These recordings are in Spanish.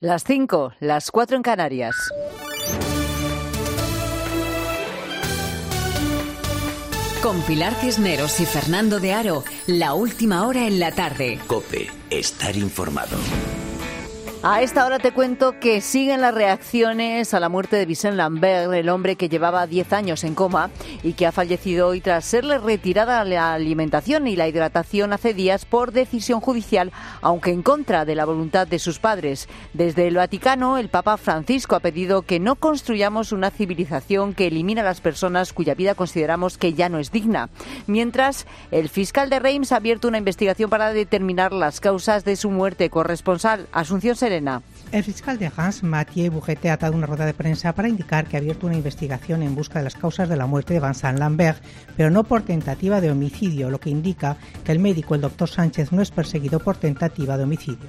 Las 5, las 4 en Canarias. Con Pilar Cisneros y Fernando de Aro, la última hora en la tarde. COPE, estar informado. A esta hora te cuento que siguen las reacciones a la muerte de Vincent Lambert, el hombre que llevaba 10 años en coma y que ha fallecido hoy tras serle retirada la alimentación y la hidratación hace días por decisión judicial, aunque en contra de la voluntad de sus padres. Desde el Vaticano, el Papa Francisco ha pedido que no construyamos una civilización que elimina a las personas cuya vida consideramos que ya no es digna. Mientras, el fiscal de Reims ha abierto una investigación para determinar las causas de su muerte. Corresponsal Asunción Serena. El fiscal de Reims, Mathieu Bourget, ha dado una rueda de prensa para indicar que ha abierto una investigación en busca de las causas de la muerte de Vincent Lambert, pero no por tentativa de homicidio, lo que indica que el médico, el doctor Sánchez, no es perseguido por tentativa de homicidio.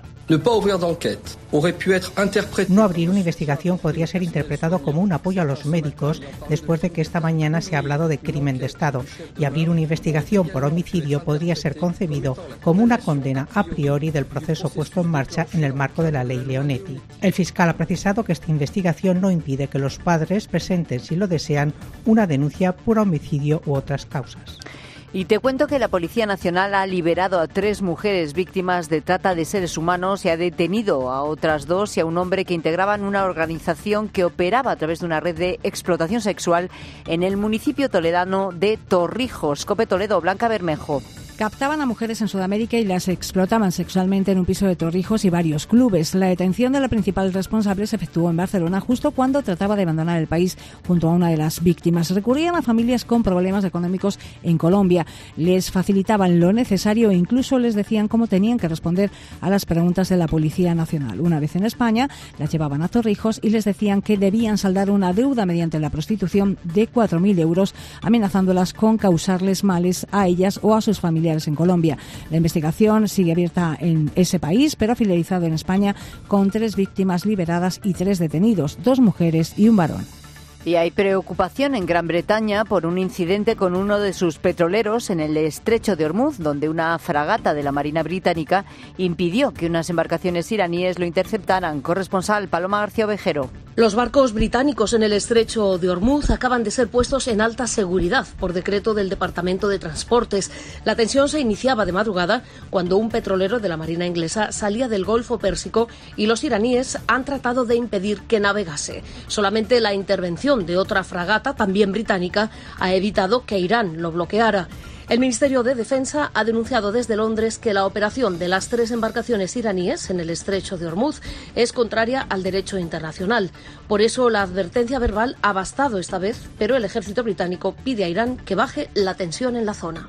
No abrir una investigación podría ser interpretado como un apoyo a los médicos después de que esta mañana se ha hablado de crimen de Estado, y abrir una investigación por homicidio podría ser concebido como una condena a priori del proceso puesto en marcha en el marco de la ley Leonetti. El fiscal ha precisado que esta investigación no impide que los padres presenten, si lo desean, una denuncia por homicidio u otras causas. Y te cuento que la Policía Nacional ha liberado a 3 mujeres víctimas de trata de seres humanos y ha detenido a otras 2 y a un hombre que integraban una organización que operaba a través de una red de explotación sexual en el municipio toledano de Torrijos. COPE Toledo, Blanca Bermejo. Captaban a mujeres en Sudamérica y las explotaban sexualmente en un piso de Torrijos y varios clubes. La detención de la principal responsable se efectuó en Barcelona justo cuando trataba de abandonar el país junto a una de las víctimas. Recurrían a familias con problemas económicos en Colombia. Les facilitaban lo necesario e incluso les decían cómo tenían que responder a las preguntas de la Policía Nacional. Una vez en España, las llevaban a Torrijos y les decían que debían saldar una deuda mediante la prostitución de 4.000 euros, amenazándolas con causarles males a ellas o a sus familiares en Colombia. La investigación sigue abierta en ese país, pero ha finalizado en España con 3 víctimas liberadas y 3 detenidos, 2 mujeres y un varón. Y hay preocupación en Gran Bretaña por un incidente con uno de sus petroleros en el estrecho de Ormuz, donde una fragata de la Marina Británica impidió que unas embarcaciones iraníes lo interceptaran. Corresponsal Paloma García Ovejero. Los barcos británicos en el estrecho de Ormuz acaban de ser puestos en alta seguridad por decreto del Departamento de Transportes. La tensión se iniciaba de madrugada cuando un petrolero de la Marina inglesa salía del Golfo Pérsico y los iraníes han tratado de impedir que navegase. Solamente la intervención de otra fragata, también británica, ha evitado que Irán lo bloqueara. El Ministerio de Defensa ha denunciado desde Londres que la operación de las 3 embarcaciones iraníes en el estrecho de Ormuz es contraria al derecho internacional. Por eso la advertencia verbal ha bastado esta vez, pero el ejército británico pide a Irán que baje la tensión en la zona.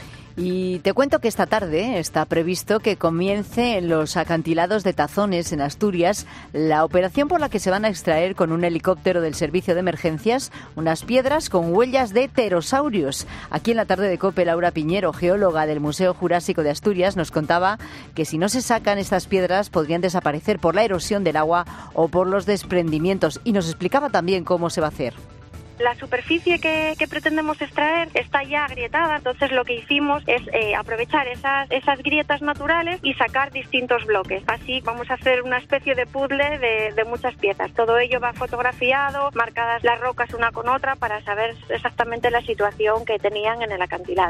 Y te cuento que esta tarde está previsto que comience en los acantilados de Tazones, en Asturias, la operación por la que se van a extraer con un helicóptero del Servicio de Emergencias unas piedras con huellas de pterosaurios. Aquí en la tarde de COPE, Laura Piñero, geóloga del Museo Jurásico de Asturias, nos contaba que si no se sacan estas piedras podrían desaparecer por la erosión del agua o por los desprendimientos. Y nos explicaba también cómo se va a hacer. La superficie que pretendemos extraer está ya agrietada, entonces lo que hicimos es aprovechar esas grietas naturales y sacar distintos bloques. Así vamos a hacer una especie de puzzle de muchas piezas. Todo ello va fotografiado, marcadas las rocas una con otra para saber exactamente la situación que tenían en el acantilado.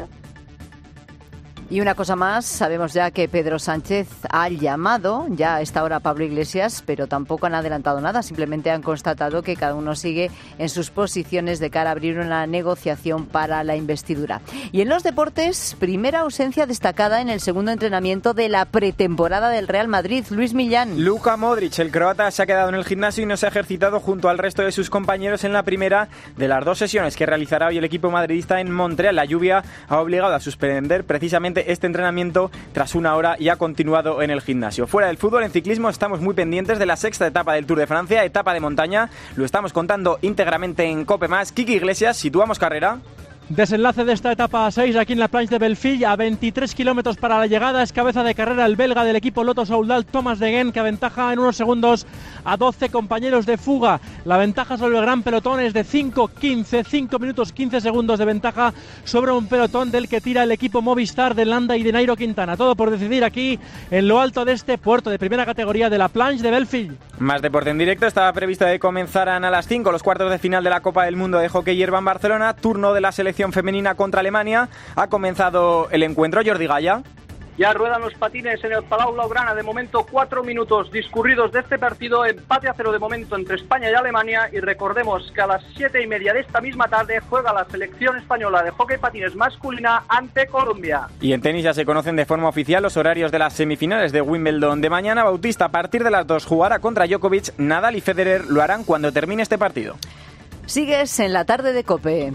Y una cosa más, sabemos ya que Pedro Sánchez ha llamado ya a esta hora a Pablo Iglesias, pero tampoco han adelantado nada, simplemente han constatado que cada uno sigue en sus posiciones de cara a abrir una negociación para la investidura. Y en los deportes, primera ausencia destacada en el segundo entrenamiento de la pretemporada del Real Madrid. Luis Millán. Luka Modric, el croata, se ha quedado en el gimnasio y no se ha ejercitado junto al resto de sus compañeros en la primera de las 2 sesiones que realizará hoy el equipo madridista en Montreal. La lluvia ha obligado a suspender precisamente este entrenamiento tras 1 hora y ha continuado en el gimnasio. Fuera del fútbol, en ciclismo estamos muy pendientes de la 6ª etapa del Tour de Francia, etapa de montaña. Lo estamos contando íntegramente en COPE+. Kiki Iglesias, situamos carrera. Desenlace de esta etapa 6 aquí en la Planche de Belfield, a 23 kilómetros para la llegada. Es cabeza de carrera el belga del equipo Lotto Soudal, Thomas de Gendt, que aventaja en unos segundos a 12 compañeros de fuga. La ventaja sobre el gran pelotón es de 5 minutos 15 segundos de ventaja sobre un pelotón del que tira el equipo Movistar de Landa y de Nairo Quintana. Todo por decidir aquí en lo alto de este puerto de primera categoría de la Planche de Belfield. Más deporte en directo. Estaba previsto que comenzaran a las 5 los cuartos de final de la Copa del Mundo de Hockey Hierba en Barcelona. Turno de la selección femenina contra Alemania. Ha comenzado el encuentro. Jordi Gaya. Ya ruedan los patines en el Palau Blaugrana. De momento 4 minutos discurridos de este partido. Empate a 0 de momento entre España y Alemania. Y recordemos que a las 7:30 de esta misma tarde juega la selección española de hockey patines masculina ante Colombia. Y en tenis ya se conocen de forma oficial los horarios de las semifinales de Wimbledon de mañana. Bautista a partir de las 2 jugará contra Djokovic. Nadal y Federer lo harán cuando termine este partido. Sigues en la tarde de COPE.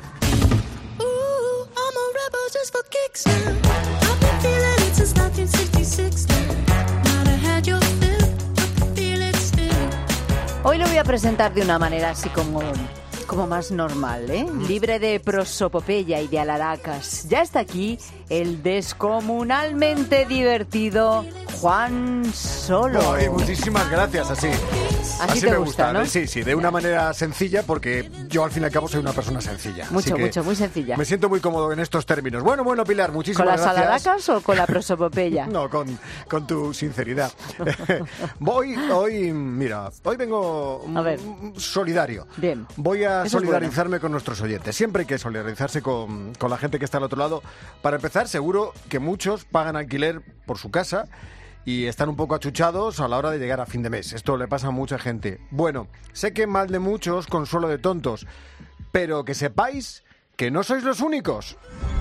Hoy lo voy a presentar de una manera así como más normal, libre de prosopopeya y de alaracas. Ya está aquí el descomunalmente divertido Juan Solo. Ay, muchísimas gracias, así te me gusta, ¿no? Sí, de una manera sencilla, porque yo al fin y al cabo soy una persona sencilla. Mucho, muy sencilla. Me siento muy cómodo en estos términos. Bueno, Pilar, muchísimas gracias. ¿Con las alaracas o con la prosopopeya? No, con tu sinceridad. Hoy vengo solidario. Bien. Voy a solidarizarme con nuestros oyentes. Siempre hay que solidarizarse con la gente que está al otro lado. Para empezar, seguro que muchos pagan alquiler por su casa y están un poco achuchados a la hora de llegar a fin de mes. Esto le pasa a mucha gente. Bueno, sé que mal de muchos, consuelo de tontos, pero que sepáis que no sois los únicos.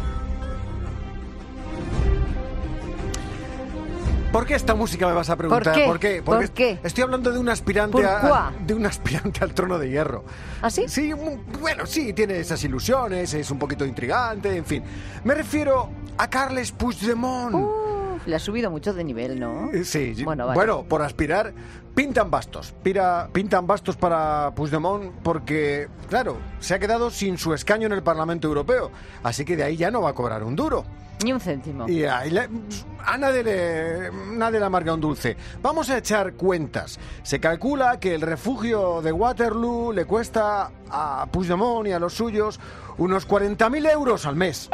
¿Por qué esta música, me vas a preguntar? ¿Por qué? Porque estoy hablando de un aspirante al trono de hierro. ¿Ah, sí? Sí, bueno, sí, tiene esas ilusiones, es un poquito intrigante, en fin. Me refiero a Carles Puigdemont. Le ha subido mucho de nivel, ¿no? Sí. Bueno, por aspirar, pintan bastos para Puigdemont porque, claro, se ha quedado sin su escaño en el Parlamento Europeo. Así que de ahí ya no va a cobrar un duro. Ni un céntimo. Y a nadie le amarga un dulce. Vamos a echar cuentas. Se calcula que el refugio de Waterloo le cuesta a Puigdemont y a los suyos unos 40.000 euros al mes.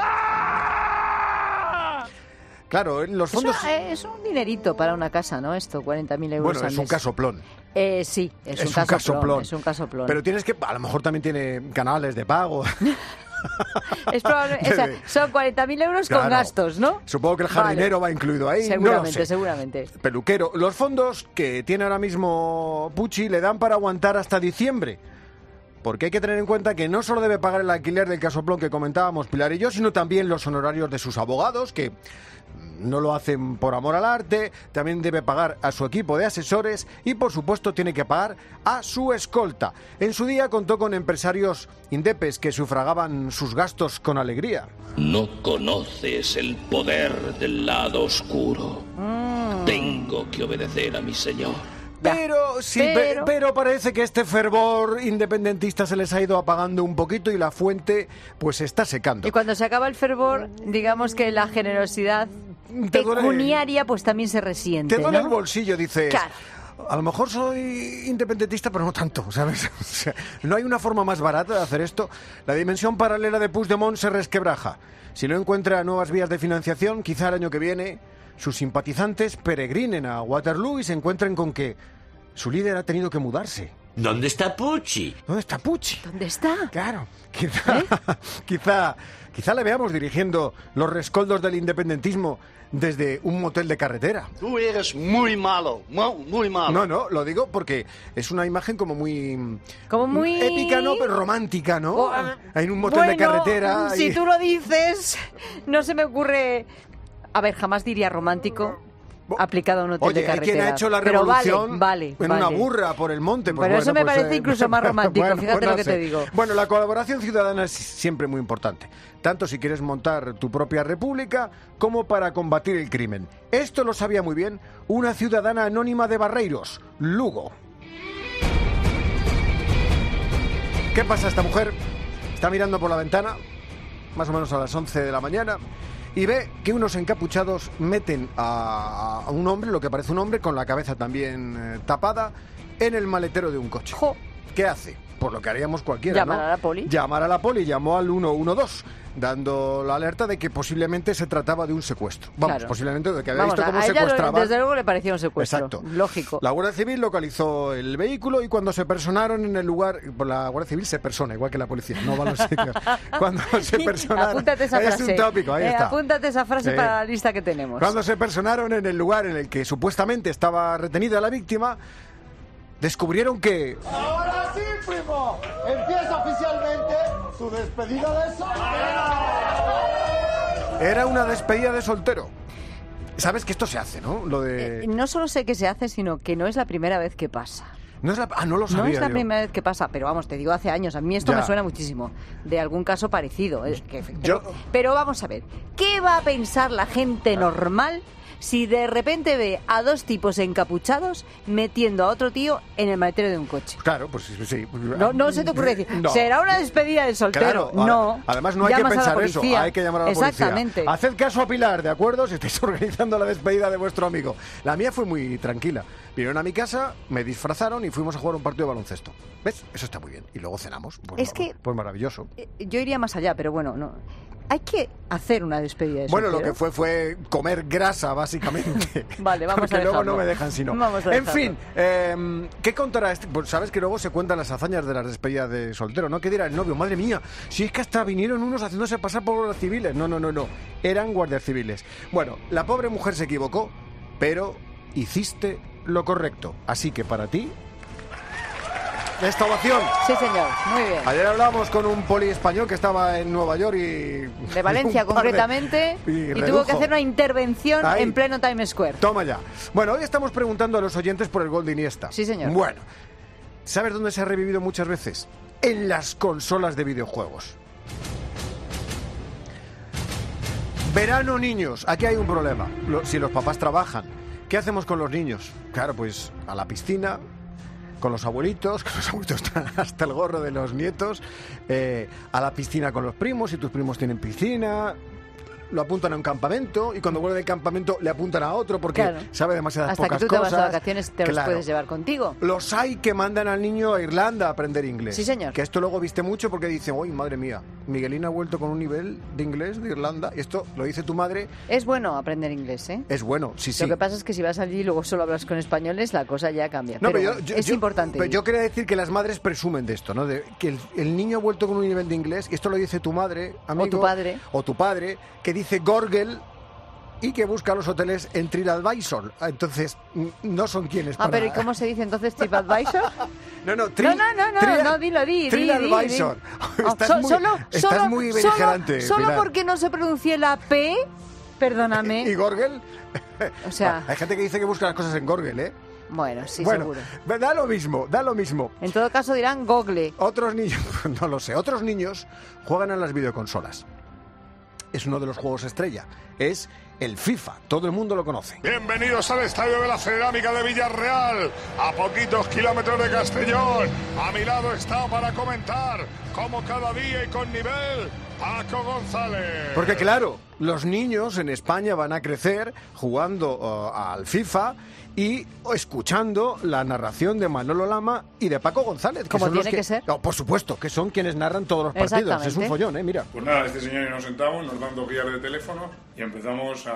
Claro, en los fondos... Es un dinerito para una casa, ¿no? Esto, 40.000 euros bueno, al mes. es un casoplón. Sí, es un casoplón. Pero tienes que... A lo mejor también tiene canales de pago... Es probable, o sea, son 40.000 euros con gastos, ¿no? Supongo que el jardinero va incluido ahí. Seguramente. Peluquero. Los fondos que tiene ahora mismo Pucci le dan para aguantar hasta diciembre. Porque hay que tener en cuenta que no solo debe pagar el alquiler del casoplón que comentábamos Pilar y yo, sino también los honorarios de sus abogados, que no lo hacen por amor al arte. También debe pagar a su equipo de asesores y, por supuesto, tiene que pagar a su escolta. En su día contó con empresarios indepes que sufragaban sus gastos con alegría. No conoces el poder del lado oscuro. Tengo que obedecer a mi señor. Pero parece que este fervor independentista se les ha ido apagando un poquito y la fuente pues se está secando. Y cuando se acaba el fervor, digamos que la generosidad pecuniaria pues también se resiente. Te duele, ¿no? el bolsillo, dices. Claro. A lo mejor soy independentista, pero no tanto, ¿sabes? O sea, no hay una forma más barata de hacer esto. La dimensión paralela de Puigdemont se resquebraja. Si no encuentra nuevas vías de financiación, quizá el año que viene sus simpatizantes peregrinen a Waterloo y se encuentren con que su líder ha tenido que mudarse. ¿Dónde está Pucci? ¿Dónde está Pucci? ¿Dónde está? Claro, quizá le veamos dirigiendo los rescoldos del independentismo desde un motel de carretera. Tú eres muy malo, muy malo. No, lo digo porque es una imagen como muy épica, ¿no? Pero romántica, ¿no? En un motel de carretera. Si tú lo dices, no se me ocurre... A ver, jamás diría romántico aplicado a un hotel de carretera. Hay quien ha hecho la revolución vale. Una burra por el monte. Pues pero eso me parece incluso más romántico, fíjate lo que te digo. Bueno, la colaboración ciudadana es siempre muy importante, tanto si quieres montar tu propia república como para combatir el crimen. Esto lo sabía muy bien una ciudadana anónima de Barreiros, Lugo. ¿Qué pasa? Esta mujer está mirando por la ventana, más o menos a las 11 de la mañana, y ve que unos encapuchados meten a un hombre, lo que parece un hombre, con la cabeza también tapada, en el maletero de un coche. ¿Qué hace? Pues lo que haríamos cualquiera, Llamar a la poli. Llamar a la poli, llamó al 112, dando la alerta de que posiblemente se trataba de un secuestro. Vamos, claro. Posiblemente de que había visto cómo secuestraban. Desde luego le parecía un secuestro. Exacto. Lógico. La Guardia Civil localizó el vehículo y cuando se personaron en el lugar... Pues la Guardia Civil se persona, igual que la policía, no va a los sitios. Cuando se personaron... Apúntate esa frase. Es un tópico, ahí está. Apúntate esa frase para la lista que tenemos. Cuando se personaron en el lugar en el que supuestamente estaba retenida la víctima, descubrieron que... ¡Ahora sí, primo! ¡Empieza oficialmente su despedida de soltero! Era una despedida de soltero. Sabes que esto se hace, ¿no? Lo de... no solo sé que se hace, sino que no es la primera vez que pasa. No es la... no lo sabía. No es la primera vez que pasa, pero vamos, te digo, hace años. A mí esto me suena muchísimo. De algún caso parecido. Pero vamos a ver, ¿qué va a pensar la gente normal si de repente ve a dos tipos encapuchados metiendo a otro tío en el maletero de un coche? Claro, pues sí. No se te ocurre decir, será una despedida de soltero. Claro, no. Además no hay que pensar eso, hay que llamar a la policía. Exactamente. Haced caso a Pilar, ¿de acuerdo? Si estáis organizando la despedida de vuestro amigo. La mía fue muy tranquila. Vinieron a mi casa, me disfrazaron y fuimos a jugar un partido de baloncesto. ¿Ves? Eso está muy bien. Y luego cenamos. Pues, pues maravilloso. Yo iría más allá, pero bueno, no. Hay que hacer una despedida de soltero. Bueno, lo que fue comer grasa, básicamente. Vale, vamos porque a dejarlo. Luego no me dejan si no. En fin, ¿qué contará este? Pues sabes que luego se cuentan las hazañas de las despedidas de soltero, ¿no? ¿Qué dirá el novio? Madre mía, si es que hasta vinieron unos haciéndose pasar por guardias civiles. No. Eran guardias civiles. Bueno, la pobre mujer se equivocó, pero hiciste lo correcto. Así que para ti... esta ovación. Sí, señor, muy bien. Ayer hablamos con un poli español que estaba en Nueva York y... De Valencia, concretamente, y tuvo que hacer una intervención en pleno Times Square. Toma ya. Bueno, hoy estamos preguntando a los oyentes por el gol de Iniesta. Sí, señor. Bueno, ¿sabes dónde se ha revivido muchas veces? En las consolas de videojuegos. Verano, niños. Aquí hay un problema. Si los papás trabajan, ¿qué hacemos con los niños? Claro, pues a la piscina... con los abuelitos, que los abuelitos están hasta el gorro de los nietos, a la piscina con los primos, si tus primos tienen piscina, lo apuntan a un campamento y cuando vuelve del campamento le apuntan a otro porque sabe demasiadas pocas cosas. Hasta que tú te vas de vacaciones te los puedes llevar contigo. Los hay que mandan al niño a Irlanda a aprender inglés. Sí, señor. Que esto luego viste mucho porque dice, uy, madre mía, Miguelín ha vuelto con un nivel de inglés de Irlanda. Y esto lo dice tu madre. Es bueno aprender inglés, ¿eh? Es bueno, sí. Lo que pasa es que si vas allí y luego solo hablas con españoles, la cosa ya cambia. No, pero es importante. Pero yo quería decir que las madres presumen de esto, ¿no? De que el niño ha vuelto con un nivel de inglés, y esto lo dice tu madre, amigo. O tu padre, que dice Gorgel, y que busca los hoteles en TripAdvisor. Entonces, no son quienes para... pero ¿y cómo se dice entonces TripAdvisor? No, dilo. TripAdvisor. Estás muy beligerante. Solo porque no se pronuncie la P, perdóname. ¿Y Gorgel? O sea... hay gente que dice que busca las cosas en Gorgel, ¿eh? Bueno, seguro. Da lo mismo. En todo caso dirán Google. Otros niños, no lo sé, otros niños juegan a las videoconsolas. Es uno de los juegos estrella. Es el FIFA. Todo el mundo lo conoce. Bienvenidos al Estadio de la Cerámica de Villarreal, a poquitos kilómetros de Castellón. A mi lado está para comentar, como cada día y con nivel, Paco González. Porque claro, los niños en España van a crecer jugando al FIFA y escuchando la narración de Manolo Lama y de Paco González. Como tiene que ser. Por supuesto, que son quienes narran todos los partidos. Es un follón, mira. Pues nada, este señor y nos sentamos, nos dan 2 guías de teléfono y empezamos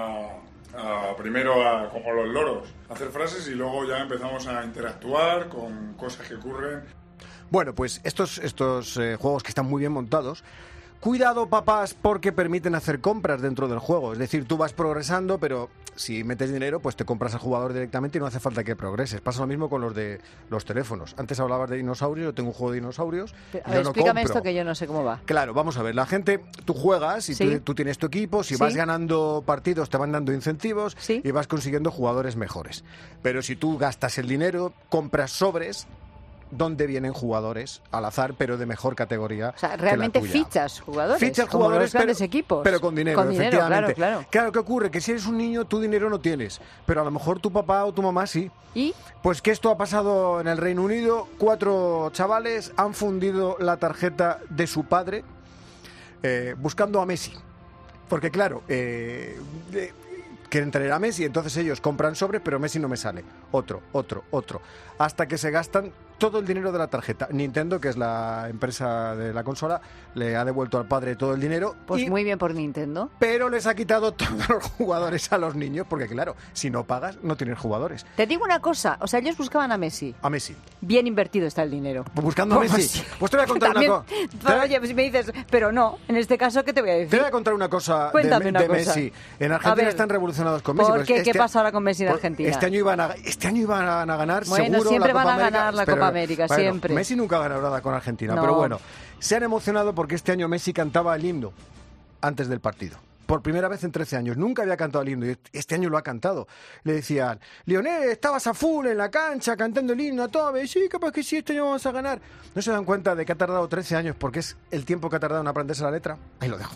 primero como los loros, a hacer frases y luego ya empezamos a interactuar con cosas que ocurren. Bueno, pues estos juegos que están muy bien montados. Cuidado, papás, porque permiten hacer compras dentro del juego. Es decir, tú vas progresando, pero si metes dinero, pues te compras al jugador directamente y no hace falta que progreses. Pasa lo mismo con los de los teléfonos. Antes hablabas de dinosaurios, yo tengo un juego de dinosaurios. Explícame esto que yo no sé cómo va. Claro, vamos a ver. La gente, tú juegas y tú tienes tu equipo. Si vas ganando partidos, te van dando incentivos y vas consiguiendo jugadores mejores. Pero si tú gastas el dinero, compras sobres, donde vienen jugadores al azar, pero de mejor categoría. O sea, realmente fichas jugadores. Fichas jugadores, como los grandes equipos. Pero con dinero, efectivamente. Claro. Claro, ¿qué ocurre? Que si eres un niño, tu dinero no tienes, pero a lo mejor tu papá o tu mamá sí. ¿Y? Pues que esto ha pasado en el Reino Unido. 4 chavales han fundido la tarjeta de su padre buscando a Messi. Porque claro, quieren tener a Messi, entonces ellos compran sobres, pero Messi no me sale. Otro. Hasta que se gastan todo el dinero de la tarjeta. Nintendo, que es la empresa de la consola, le ha devuelto al padre todo el dinero. Pues muy bien por Nintendo. Pero les ha quitado todos los jugadores a los niños, porque claro, si no pagas, no tienes jugadores. Te digo una cosa, o sea, ellos buscaban a Messi. A Messi. Bien invertido está el dinero. Buscando a Messi. Pues te voy a contar una cosa. Oye, pues me dices, pero no, en este caso, ¿qué te voy a decir? Te voy a contar una cosa de Messi. En Argentina están revolucionados con Messi. ¿Por qué? ¿Qué pasa ahora con Messi en Argentina? Este año iban a ganar, bueno, seguro, siempre la Copa van a América, ganar la Copa América, bueno, siempre. Messi nunca ha ganado nada con Argentina, no. Pero bueno, se han emocionado porque este año Messi cantaba el himno antes del partido. Por primera vez en 13 años. Nunca había cantado el himno y este año lo ha cantado. Le decían, Lionel, estabas a full en la cancha cantando el himno a todo. Y sí, capaz que sí, este año vamos a ganar. ¿No se dan cuenta de que ha tardado 13 años porque es el tiempo que ha tardado en aprenderse la letra? Ahí lo dejo.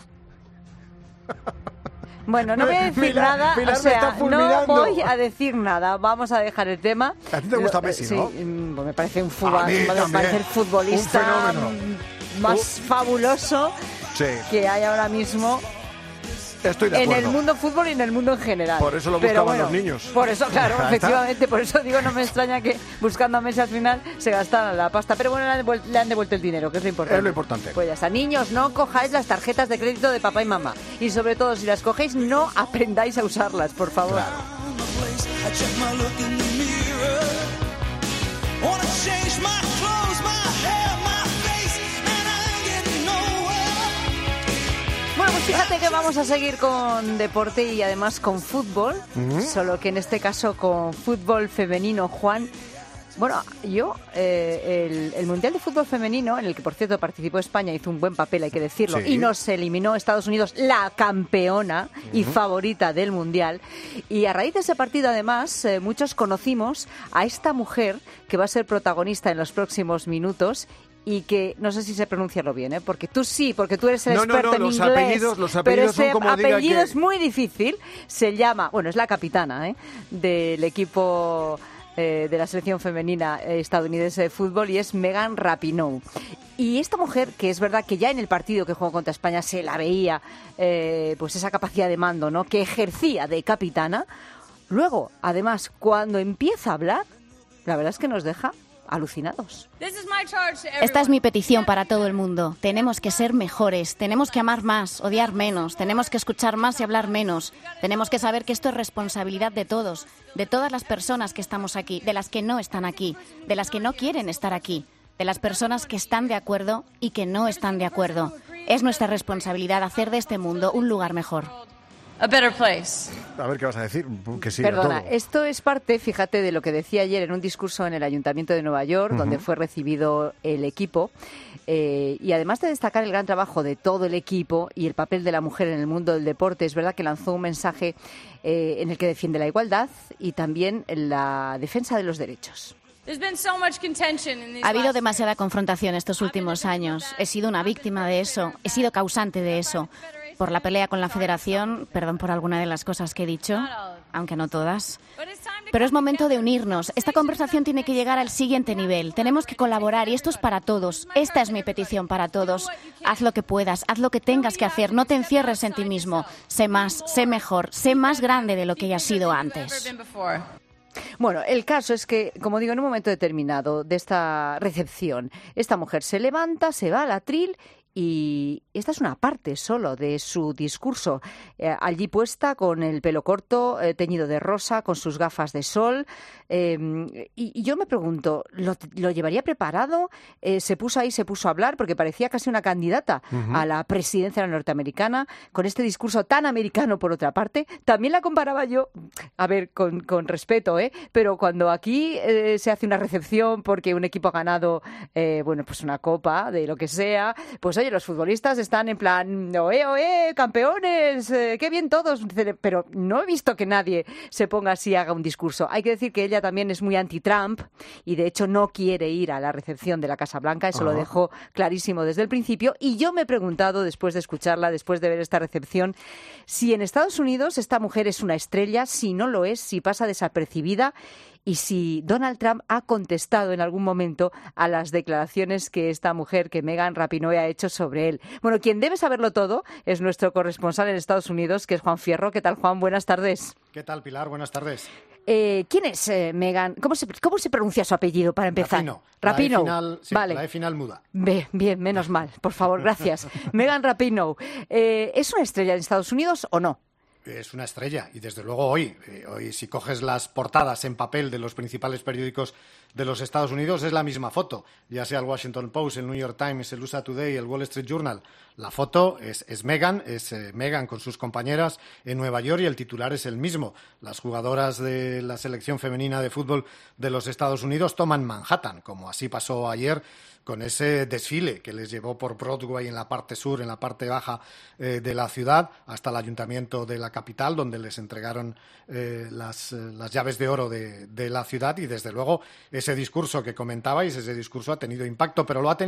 Bueno, no voy a decir nada, Pilar o sea, no voy a decir nada. Vamos a dejar el tema. A ti te gusta Messi, ¿no? Sí, me parece un futbolista más fabuloso que hay ahora mismo. Estoy de acuerdo. En el mundo fútbol y en el mundo en general. Por eso lo buscaban los niños. Por eso, claro, efectivamente, por eso digo, no me extraña que buscando a Messi al final se gastaran la pasta. Pero bueno, le han devuelto el dinero, que es lo importante. Es lo importante. Pues ya está, niños, no cojáis las tarjetas de crédito de papá y mamá. Y sobre todo, si las cogéis, no aprendáis a usarlas, por favor. Claro. Bueno, pues fíjate que vamos a seguir con deporte y además con fútbol, solo que en este caso con fútbol femenino, Juan. Bueno, el Mundial de Fútbol Femenino, en el que por cierto participó España, hizo un buen papel, hay que decirlo, y nos eliminó Estados Unidos, la campeona y favorita del Mundial. Y a raíz de ese partido, además, muchos conocimos a esta mujer que va a ser protagonista en los próximos minutos. Y que, no sé si sé pronunciarlo bien, porque tú sí, porque tú eres el experto en inglés. Los apellidos pero son como apellido es muy difícil. Se llama, bueno, es la capitana del equipo de la selección femenina estadounidense de fútbol y es Megan Rapinoe. Y esta mujer, que es verdad que ya en el partido que jugó contra España se la veía, pues esa capacidad de mando, ¿no?, que ejercía de capitana. Luego, además, cuando empieza a hablar, la verdad es que nos deja alucinados. Esta es mi petición para todo el mundo. Tenemos que ser mejores, tenemos que amar más, odiar menos, tenemos que escuchar más y hablar menos. Tenemos que saber que esto es responsabilidad de todos, de todas las personas que estamos aquí, de las que no están aquí, de las que no quieren estar aquí, de las personas que están de acuerdo y que no están de acuerdo. Es nuestra responsabilidad hacer de este mundo un lugar mejor. A better place. A ver qué vas a decir, que sí. Perdona, esto es parte, fíjate, de lo que decía ayer en un discurso en el Ayuntamiento de Nueva York, donde fue recibido el equipo. Y además de destacar el gran trabajo de todo el equipo y el papel de la mujer en el mundo del deporte, es verdad que lanzó un mensaje en el que defiende la igualdad y también la defensa de los derechos. Ha habido demasiada confrontación estos últimos años. He sido una víctima de eso, he sido causante de eso. Por la pelea con la Federación, perdón por alguna de las cosas que he dicho, aunque no todas. Pero es momento de unirnos. Esta conversación tiene que llegar al siguiente nivel. Tenemos que colaborar y esto es para todos. Esta es mi petición para todos. Haz lo que puedas, haz lo que tengas que hacer. No te encierres en ti mismo. Sé más, sé mejor, sé más grande de lo que hayas sido antes. Bueno, el caso es que, como digo, en un momento determinado de esta recepción, esta mujer se levanta, se va al atril y esta es una parte solo de su discurso, allí puesta con el pelo corto, teñido de rosa, con sus gafas de sol. Y yo me pregunto, ¿lo llevaría preparado? Se puso a hablar porque parecía casi una candidata a la presidencia norteamericana, con este discurso tan americano por otra parte. También la comparaba yo, a ver, con respeto, pero cuando aquí se hace una recepción porque un equipo ha ganado, pues una copa de lo que sea, pues oye, los futbolistas están en plan, oe, campeones, qué bien todos, pero no he visto que nadie se ponga así y haga un discurso. Hay que decir que ella también es muy anti-Trump y de hecho no quiere ir a la recepción de la Casa Blanca, eso lo dejó clarísimo desde el principio. Y yo me he preguntado, después de escucharla, después de ver esta recepción, si en Estados Unidos esta mujer es una estrella, si no lo es, si pasa desapercibida y si Donald Trump ha contestado en algún momento a las declaraciones que esta mujer, que Megan Rapinoe, ha hecho sobre él. Bueno, quien debe saberlo todo es nuestro corresponsal en Estados Unidos, que es Juan Fierro. ¿Qué tal, Juan? Buenas tardes. ¿Qué tal, Pilar? Buenas tardes. ¿Quién es Megan? ¿Cómo se pronuncia su apellido, para empezar? Rapinoe. Vale. La E final muda. Bien, menos mal. Por favor, gracias. Megan Rapinoe. ¿Es una estrella en Estados Unidos o no? Es una estrella y desde luego hoy si coges las portadas en papel de los principales periódicos de los Estados Unidos es la misma foto, ya sea el Washington Post, el New York Times, el USA Today, el Wall Street Journal. La foto es Megan con sus compañeras en Nueva York y el titular es el mismo. Las jugadoras de la selección femenina de fútbol de los Estados Unidos toman Manhattan, como así pasó ayer con ese desfile que les llevó por Broadway en la parte sur, en la parte baja de la ciudad, hasta el ayuntamiento de la capital, donde les entregaron las llaves de oro de la ciudad. Y desde luego ese discurso que comentabais, ese discurso ha tenido impacto, pero lo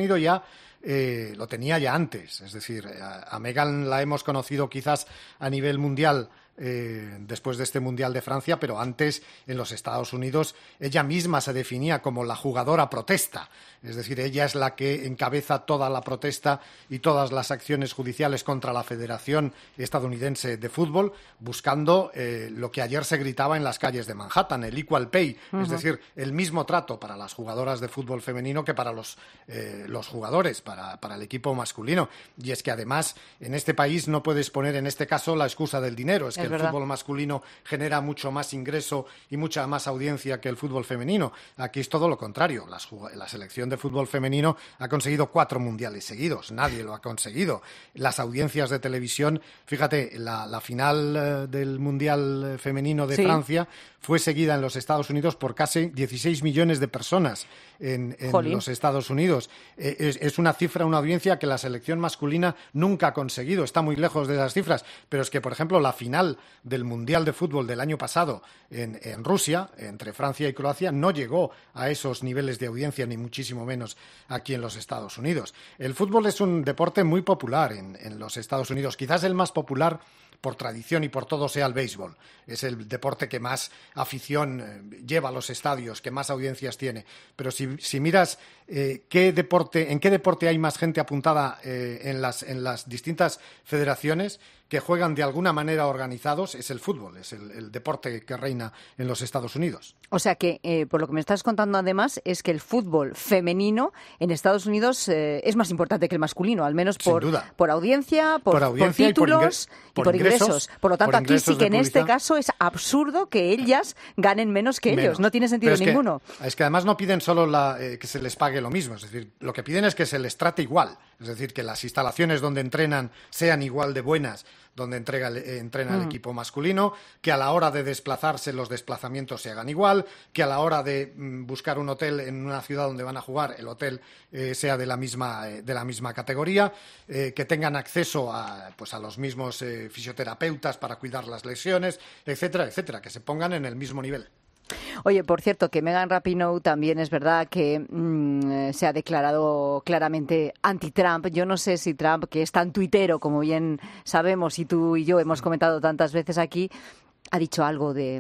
tenía ya antes. Es decir, a Megan la hemos conocido quizás a nivel mundial después de este Mundial de Francia, pero antes en los Estados Unidos ella misma se definía como la jugadora protesta, es decir, ella es la que encabeza toda la protesta y todas las acciones judiciales contra la Federación Estadounidense de Fútbol, buscando lo que ayer se gritaba en las calles de Manhattan, el equal pay, es decir, el mismo trato para las jugadoras de fútbol femenino que para los jugadores, para el equipo masculino. Y es que además en este país no puedes poner en este caso la excusa del dinero, es que el fútbol masculino genera mucho más ingreso y mucha más audiencia que el fútbol femenino. Aquí es todo lo contrario. La selección de fútbol femenino ha conseguido 4 mundiales seguidos. Nadie lo ha conseguido. Las audiencias de televisión, fíjate, la final del Mundial femenino de Francia fue seguida en los Estados Unidos por casi 16 millones de personas en los Estados Unidos. Es una cifra, una audiencia que la selección masculina nunca ha conseguido. Está muy lejos de esas cifras. Pero es que, por ejemplo, la final del Mundial de Fútbol del año pasado en Rusia, entre Francia y Croacia, no llegó a esos niveles de audiencia, ni muchísimo menos aquí en los Estados Unidos. El fútbol es un deporte muy popular en los Estados Unidos, quizás el más popular por tradición y por todo sea el béisbol. Es el deporte que más afición lleva a los estadios, que más audiencias tiene. Pero si miras en qué deporte hay más gente apuntada en las distintas federaciones que juegan de alguna manera organizados, es el fútbol, es el deporte que reina en los Estados Unidos. O sea que, por lo que me estás contando además, es que el fútbol femenino en Estados Unidos es más importante que el masculino, al menos por audiencia, por títulos y por ingresos. Por lo tanto, aquí sí que en este caso es absurdo que ellas ganen menos que ellos. No tiene sentido ninguno. Es que además no piden solo que se les pague lo mismo, es decir, lo que piden es que se les trate igual. Es decir, que las instalaciones donde entrenan sean igual de buenas donde entrena el equipo masculino, que a la hora de desplazarse los desplazamientos se hagan igual, que a la hora de buscar un hotel en una ciudad donde van a jugar, el hotel sea de la misma categoría, que tengan acceso a los mismos fisioterapeutas para cuidar las lesiones, etcétera, etcétera, que se pongan en el mismo nivel. Oye, por cierto, que Megan Rapinoe también es verdad que se ha declarado claramente anti-Trump. Yo no sé si Trump, que es tan tuitero, como bien sabemos, y tú y yo hemos comentado tantas veces aquí, ha dicho algo de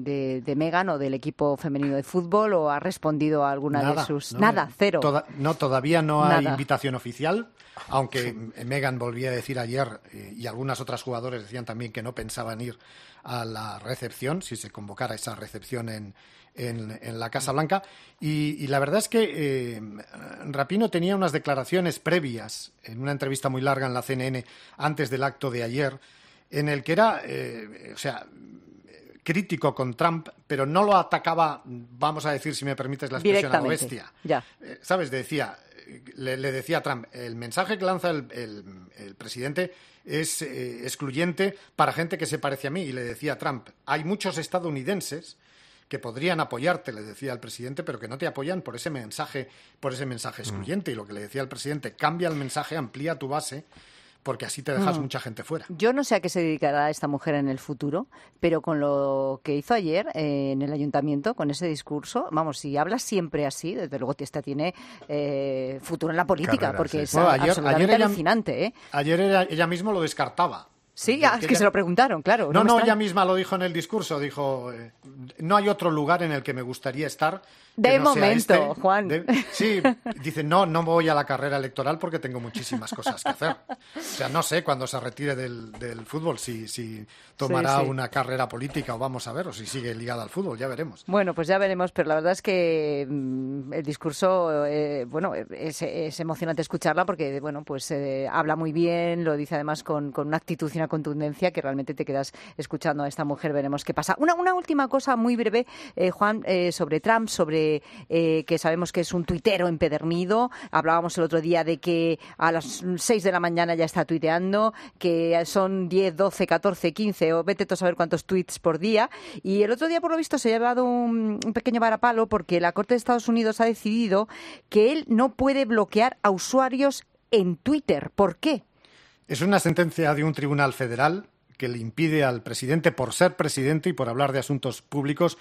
Megan o del equipo femenino de fútbol o ha respondido a alguna de sus... Nada, cero. Todavía no hay invitación oficial, aunque Megan volvía a decir ayer, y algunas otras jugadoras decían también que no pensaban ir a la recepción, si se convocara esa recepción en la Casa Blanca. Y la verdad es que Rapinoe tenía unas declaraciones previas en una entrevista muy larga en la CNN antes del acto de ayer, en el que era, crítico con Trump, pero no lo atacaba, vamos a decir, si me permites la expresión, a lo bestia. ¿Sabes? Le decía a Trump, el mensaje que lanza el presidente es excluyente para gente que se parece a mí. Y le decía a Trump, hay muchos estadounidenses que podrían apoyarte, le decía al presidente, pero que no te apoyan por ese mensaje excluyente. Y lo que le decía al presidente, cambia el mensaje, amplía tu base, porque así te dejas mucha gente fuera. Yo no sé a qué se dedicará esta mujer en el futuro, pero con lo que hizo ayer en el ayuntamiento, con ese discurso, vamos, si habla siempre así, desde luego esta tiene futuro en la política, porque es absolutamente alucinante. Ayer ella misma lo descartaba. Sí, es que se lo preguntaron, claro. No, ella misma lo dijo en el discurso. Dijo, no hay otro lugar en el que me gustaría estar. De momento, Juan. Sí, dice, no voy a la carrera electoral porque tengo muchísimas cosas que hacer. O sea, no sé cuándo se retire del fútbol, si tomará una carrera política o vamos a ver, o si sigue ligada al fútbol, ya veremos. Bueno, pues ya veremos, pero la verdad es que el discurso, es emocionante escucharla porque, pues habla muy bien, lo dice además con una actitud y una contundencia que realmente te quedas escuchando a esta mujer, veremos qué pasa. Una última cosa muy breve, Juan, sobre Trump, sobre que sabemos que es un tuitero empedernido. Hablábamos el otro día de que a las 6 de la mañana ya está tuiteando, que son 10, 12, 14, 15 o vete tú a saber cuántos tweets por día. Y el otro día, por lo visto, se ha llevado un pequeño varapalo porque la Corte de Estados Unidos ha decidido que él no puede bloquear a usuarios en Twitter. ¿Por qué? Es una sentencia de un tribunal federal que le impide al presidente, por ser presidente y por hablar de asuntos públicos,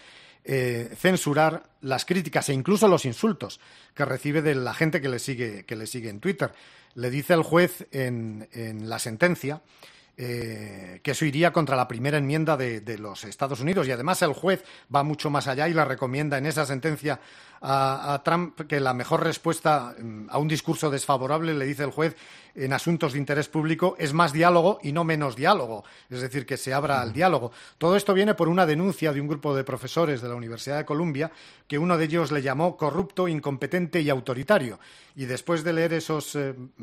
censurar las críticas e incluso los insultos que recibe de la gente que le sigue en Twitter. Le dice el juez en la sentencia que eso iría contra la primera enmienda de los Estados Unidos, y además el juez va mucho más allá y le recomienda en esa sentencia a Trump que la mejor respuesta a un discurso desfavorable, le dice el juez, en asuntos de interés público es más diálogo y no menos diálogo, es decir, que se abra al diálogo. Todo esto viene por una denuncia de un grupo de profesores de la Universidad de Columbia que uno de ellos le llamó corrupto, incompetente y autoritario. Y después de leer esos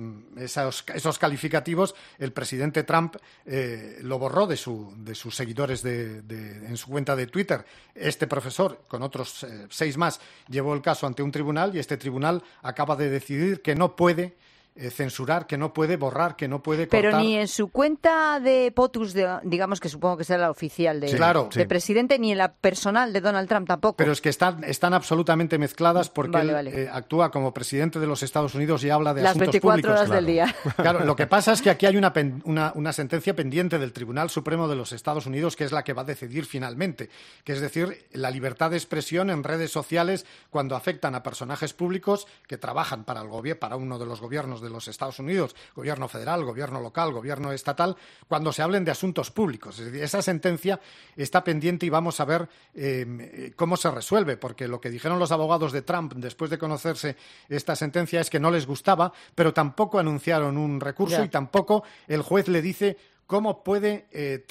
calificativos, el presidente Trump lo borró de sus seguidores en su cuenta de Twitter. Este profesor, con otros 6 más, llevó el caso ante un tribunal y este tribunal acaba de decidir que no puede censurar, que no puede borrar, que no puede cortar. Pero ni en su cuenta de POTUS, digamos que supongo que será la oficial de presidente, ni en la personal de Donald Trump tampoco. Pero es que están absolutamente mezcladas porque él actúa como presidente de los Estados Unidos y habla de asuntos públicos. Las 24 horas del día. Claro, lo que pasa es que aquí hay una sentencia pendiente del Tribunal Supremo de los Estados Unidos que es la que va a decidir finalmente, que es decir, la libertad de expresión en redes sociales cuando afectan a personajes públicos que trabajan para uno de los gobiernos de los Estados Unidos, gobierno federal, gobierno local, gobierno estatal, cuando se hablen de asuntos públicos. Es decir, esa sentencia está pendiente y vamos a ver cómo se resuelve, porque lo que dijeron los abogados de Trump después de conocerse esta sentencia es que no les gustaba, pero tampoco anunciaron un recurso y tampoco el juez le dice cómo puede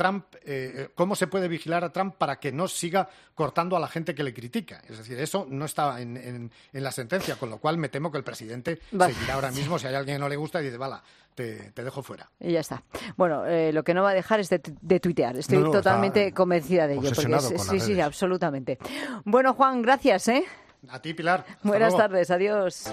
cómo se puede vigilar a Trump para que no siga cortando a la gente que le critica. Es decir, eso no está en la sentencia, con lo cual me temo que el presidente seguirá ahora mismo, si hay alguien que no le gusta, y dice, te dejo fuera. Y ya está. Bueno, lo que no va a dejar es de tuitear. Estoy totalmente convencida de ello. Porque sí, absolutamente. Bueno, Juan, gracias. A ti, Pilar. Buenas tardes, adiós.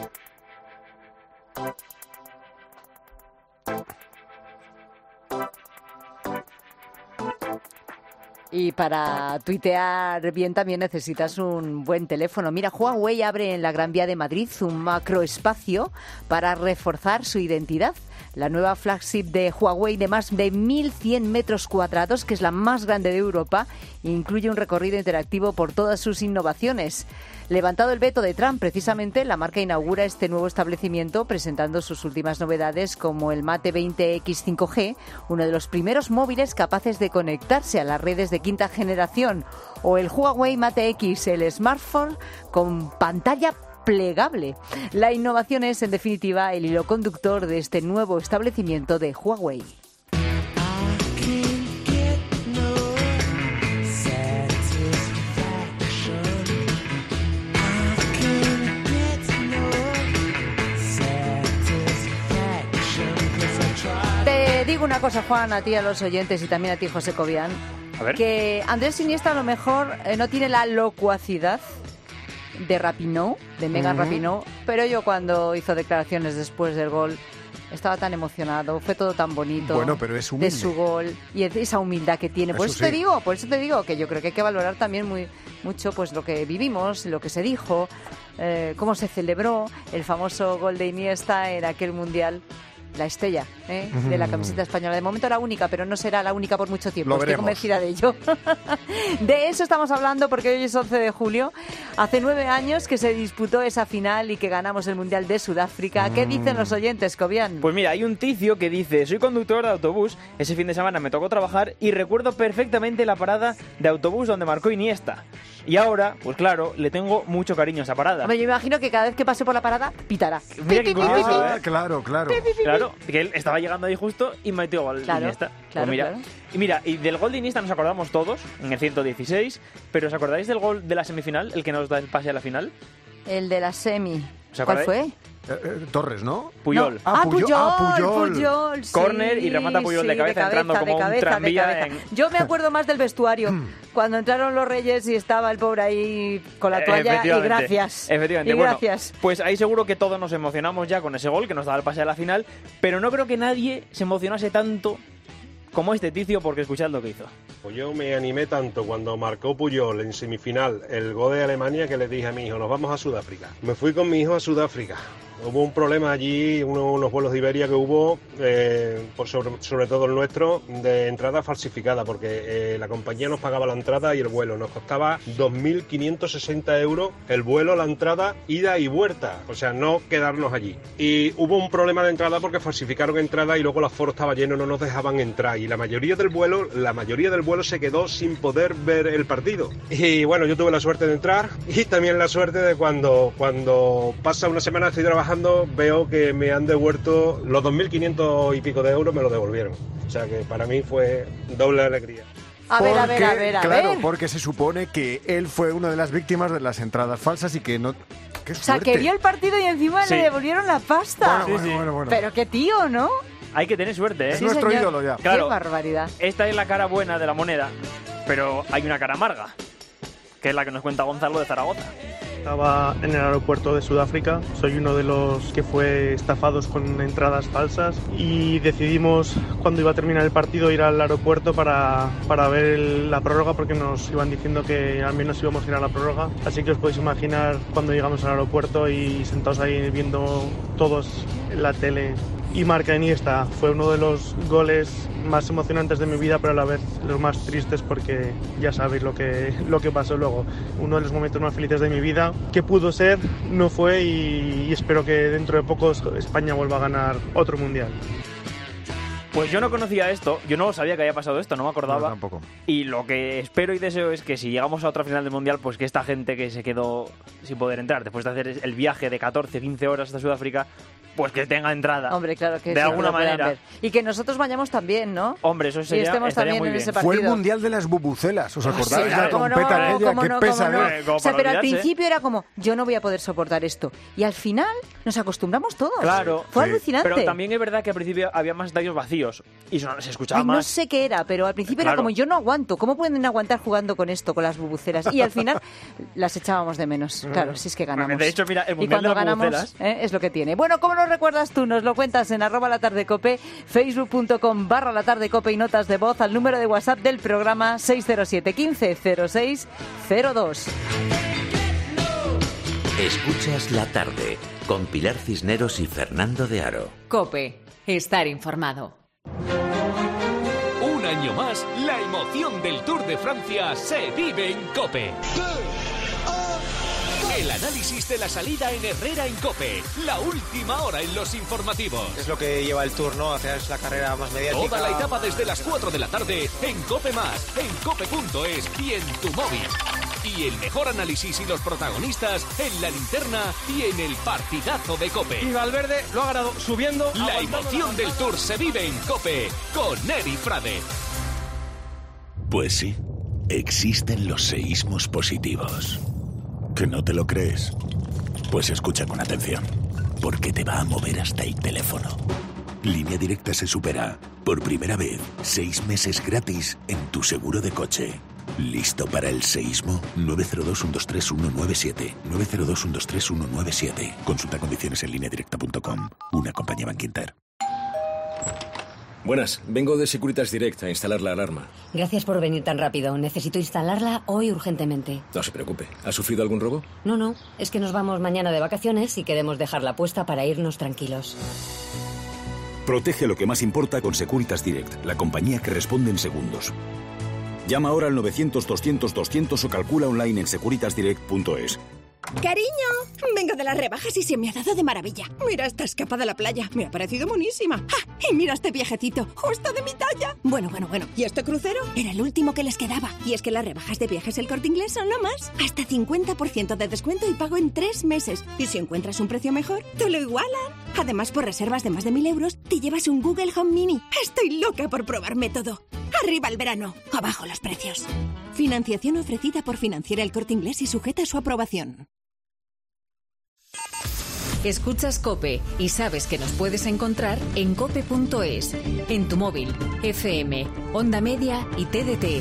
Y para tuitear bien también necesitas un buen teléfono. Mira, Huawei abre en la Gran Vía de Madrid un macroespacio para reforzar su identidad. La nueva flagship de Huawei de más de 1.100 metros cuadrados, que es la más grande de Europa, incluye un recorrido interactivo por todas sus innovaciones. Levantado el veto de Trump, precisamente, la marca inaugura este nuevo establecimiento presentando sus últimas novedades como el Mate 20X 5G, uno de los primeros móviles capaces de conectarse a las redes de quinta generación, o el Huawei Mate X, el smartphone con pantalla plegable. La innovación es, en definitiva, el hilo conductor de este nuevo establecimiento de Huawei. Te digo una cosa, Juan, a ti, a los oyentes y también a ti, José Cobian, que Andrés Iniesta a lo mejor no tiene la locuacidad de Rapinoe, de Megan Rapinoe, pero yo cuando hizo declaraciones después del gol estaba tan emocionado, fue todo tan bonito. Bueno, pero es humilde. De su gol y esa humildad que tiene. Por eso te digo que yo creo que hay que valorar también mucho pues lo que vivimos, lo que se dijo, cómo se celebró el famoso gol de Iniesta en aquel Mundial la Estella, de la camiseta española. De momento la única, pero no será la única por mucho tiempo. Estoy convencida de ello. De eso estamos hablando porque hoy es 11 de julio. Hace 9 años que se disputó esa final y que ganamos el Mundial de Sudáfrica. ¿Qué dicen los oyentes, Cobian? Pues mira, hay un ticio que dice: soy conductor de autobús, ese fin de semana me tocó trabajar y recuerdo perfectamente la parada de autobús donde marcó Iniesta. Y ahora, pues claro, le tengo mucho cariño a esa parada. Hombre, yo me imagino que cada vez que pase por la parada, pitará. Mira qué curioso, ¿eh? Claro. Claro, que él estaba llegando ahí justo y metió gol de Iniesta. Claro. Y mira, y del gol de Iniesta nos acordamos todos, en el 116, pero ¿os acordáis del gol de la semifinal, el que nos da el pase a la final? El de la semi. ¿Cuál fue? Torres, ¿no? Puyol. No. Puyol. Sí, Córner y remata Puyol de cabeza, entrando como un tranvía. Yo me acuerdo más del vestuario. Cuando entraron los Reyes y estaba el pobre ahí con la toalla y gracias. Efectivamente. Y gracias. Bueno, pues ahí seguro que todos nos emocionamos ya con ese gol que nos daba el pase a la final, pero no creo que nadie se emocionase tanto como este ticio, porque escuchad lo que hizo. Pues yo me animé tanto cuando marcó Puyol en semifinal el gol de Alemania que le dije a mi hijo, nos vamos a Sudáfrica. Me fui con mi hijo a Sudáfrica. Hubo un problema allí, unos vuelos de Iberia que hubo, sobre todo el nuestro, de entrada falsificada, porque la compañía nos pagaba la entrada y el vuelo. Nos costaba 2.560 euros el vuelo, la entrada, ida y vuelta, o sea, no quedarnos allí. Y hubo un problema de entrada porque falsificaron entrada y luego el aforo estaba lleno, no nos dejaban entrar. Y la mayoría del vuelo se quedó sin poder ver el partido. Y bueno, yo tuve la suerte de entrar y también la suerte de cuando pasa una semana estoy trabajando, veo que me han devuelto los 2.500 y pico de euros, me lo devolvieron. O sea que para mí fue doble alegría. A ver. Claro, porque se supone que él fue una de las víctimas de las entradas falsas y que no... ¡Qué suerte! O sea, que vio el partido y encima le devolvieron la pasta. Bueno. Pero qué tío, ¿no? Hay que tener suerte, ¿eh? Es nuestro ídolo ya. Claro, qué barbaridad. Esta es la cara buena de la moneda, pero hay una cara amarga, que es la que nos cuenta Gonzalo de Zaragoza. Estaba en el aeropuerto de Sudáfrica, soy uno de los que fue estafados con entradas falsas y decidimos cuando iba a terminar el partido ir al aeropuerto para ver la prórroga, porque nos iban diciendo que al menos íbamos a ir a la prórroga, así que os podéis imaginar cuando llegamos al aeropuerto y sentados ahí viendo todos en la tele y marca Iniesta. Fue uno de los goles más emocionantes de mi vida, pero a la vez los más tristes, porque ya sabéis lo que pasó luego. Uno de los momentos más felices de mi vida, que pudo ser, no fue, y espero que dentro de poco España vuelva a ganar otro mundial. Pues yo no conocía esto, yo no sabía que había pasado esto, no me acordaba. No, tampoco. Y lo que espero y deseo es que si llegamos a otra final del Mundial, pues que esta gente que se quedó sin poder entrar, después de hacer el viaje de 14, 15 horas hasta Sudáfrica, pues que tenga entrada. Hombre, claro que de alguna manera. Ver. Y que nosotros vayamos también, ¿no? Hombre, eso sería, y estemos también muy en bien. ese partido. Fue el Mundial de las bubucelas, ¿os acordáis? Sí, la trompeta aquella, qué pesadilla. O sea, pero al principio era como, yo no voy a poder soportar esto. Y al final nos acostumbramos todos. Claro. Fue alucinante. Pero también es verdad que al principio había más estadios vacíos y se escuchaba más. No sé qué era, pero al principio era como, yo no aguanto. ¿Cómo pueden aguantar jugando con esto, con las bubucelas? Y al final las echábamos de menos. Claro, si es que ganamos. De hecho, mira, el y cuando ganamos es lo que tiene. Bueno, ¿cómo lo recuerdas tú? Nos lo cuentas en @latardecope, facebook.com/latardecope y notas de voz al número de WhatsApp del programa 607 15 06 02. Escuchas La Tarde con Pilar Cisneros y Fernando de Aro. COPE. Estar informado. Un año más, la emoción del Tour de Francia se vive en COPE. El análisis de la salida en Herrera en COPE. La última hora en los informativos. Es lo que lleva el Tour, ¿no? Hacia la carrera más mediática. Toda la etapa desde las 4 de la tarde en COPE+, en cope.es y en tu móvil. Y el mejor análisis y los protagonistas en la linterna y en el partidazo de COPE. Y Valverde lo ha ganado subiendo. La emoción del Tour se vive en COPE con Eri Frade. Pues sí, existen los seísmos positivos. ¿Que no te lo crees? Pues escucha con atención, porque te va a mover hasta el teléfono. Línea Directa se supera, por primera vez, 6 meses gratis en tu seguro de coche. ¿Listo para el seísmo? 902-123-197. 902-123-197. Consulta condiciones en lineadirecta.com. Una compañía Bankinter. Buenas, vengo de Securitas Direct a instalar la alarma. Gracias por venir tan rápido. Necesito instalarla hoy urgentemente. No se preocupe. ¿Ha sufrido algún robo? No. Es que nos vamos mañana de vacaciones y queremos dejarla puesta para irnos tranquilos. Protege lo que más importa con Securitas Direct, la compañía que responde en segundos. Llama ahora al 900-200-200 o calcula online en securitasdirect.es. Cariño, vengo de las rebajas y se me ha dado de maravilla. Mira esta escapada a la playa, me ha parecido monísima. ¡Ah! Y mira este viajecito, justo de mi talla. Bueno. ¿Y este crucero? Era el último que les quedaba. Y es que las rebajas de Viajes El Corte Inglés son lo más. Hasta 50% de descuento y pago en 3 meses. Y si encuentras un precio mejor, te lo igualan. Además, por reservas de más de 1.000 euros, te llevas un Google Home Mini. Estoy loca por probarme todo. ¡Arriba el verano! ¡Abajo los precios! Financiación ofrecida por Financiera El Corte Inglés y sujeta a su aprobación. Escuchas COPE y sabes que nos puedes encontrar en cope.es, en tu móvil, FM, Onda Media y TDT.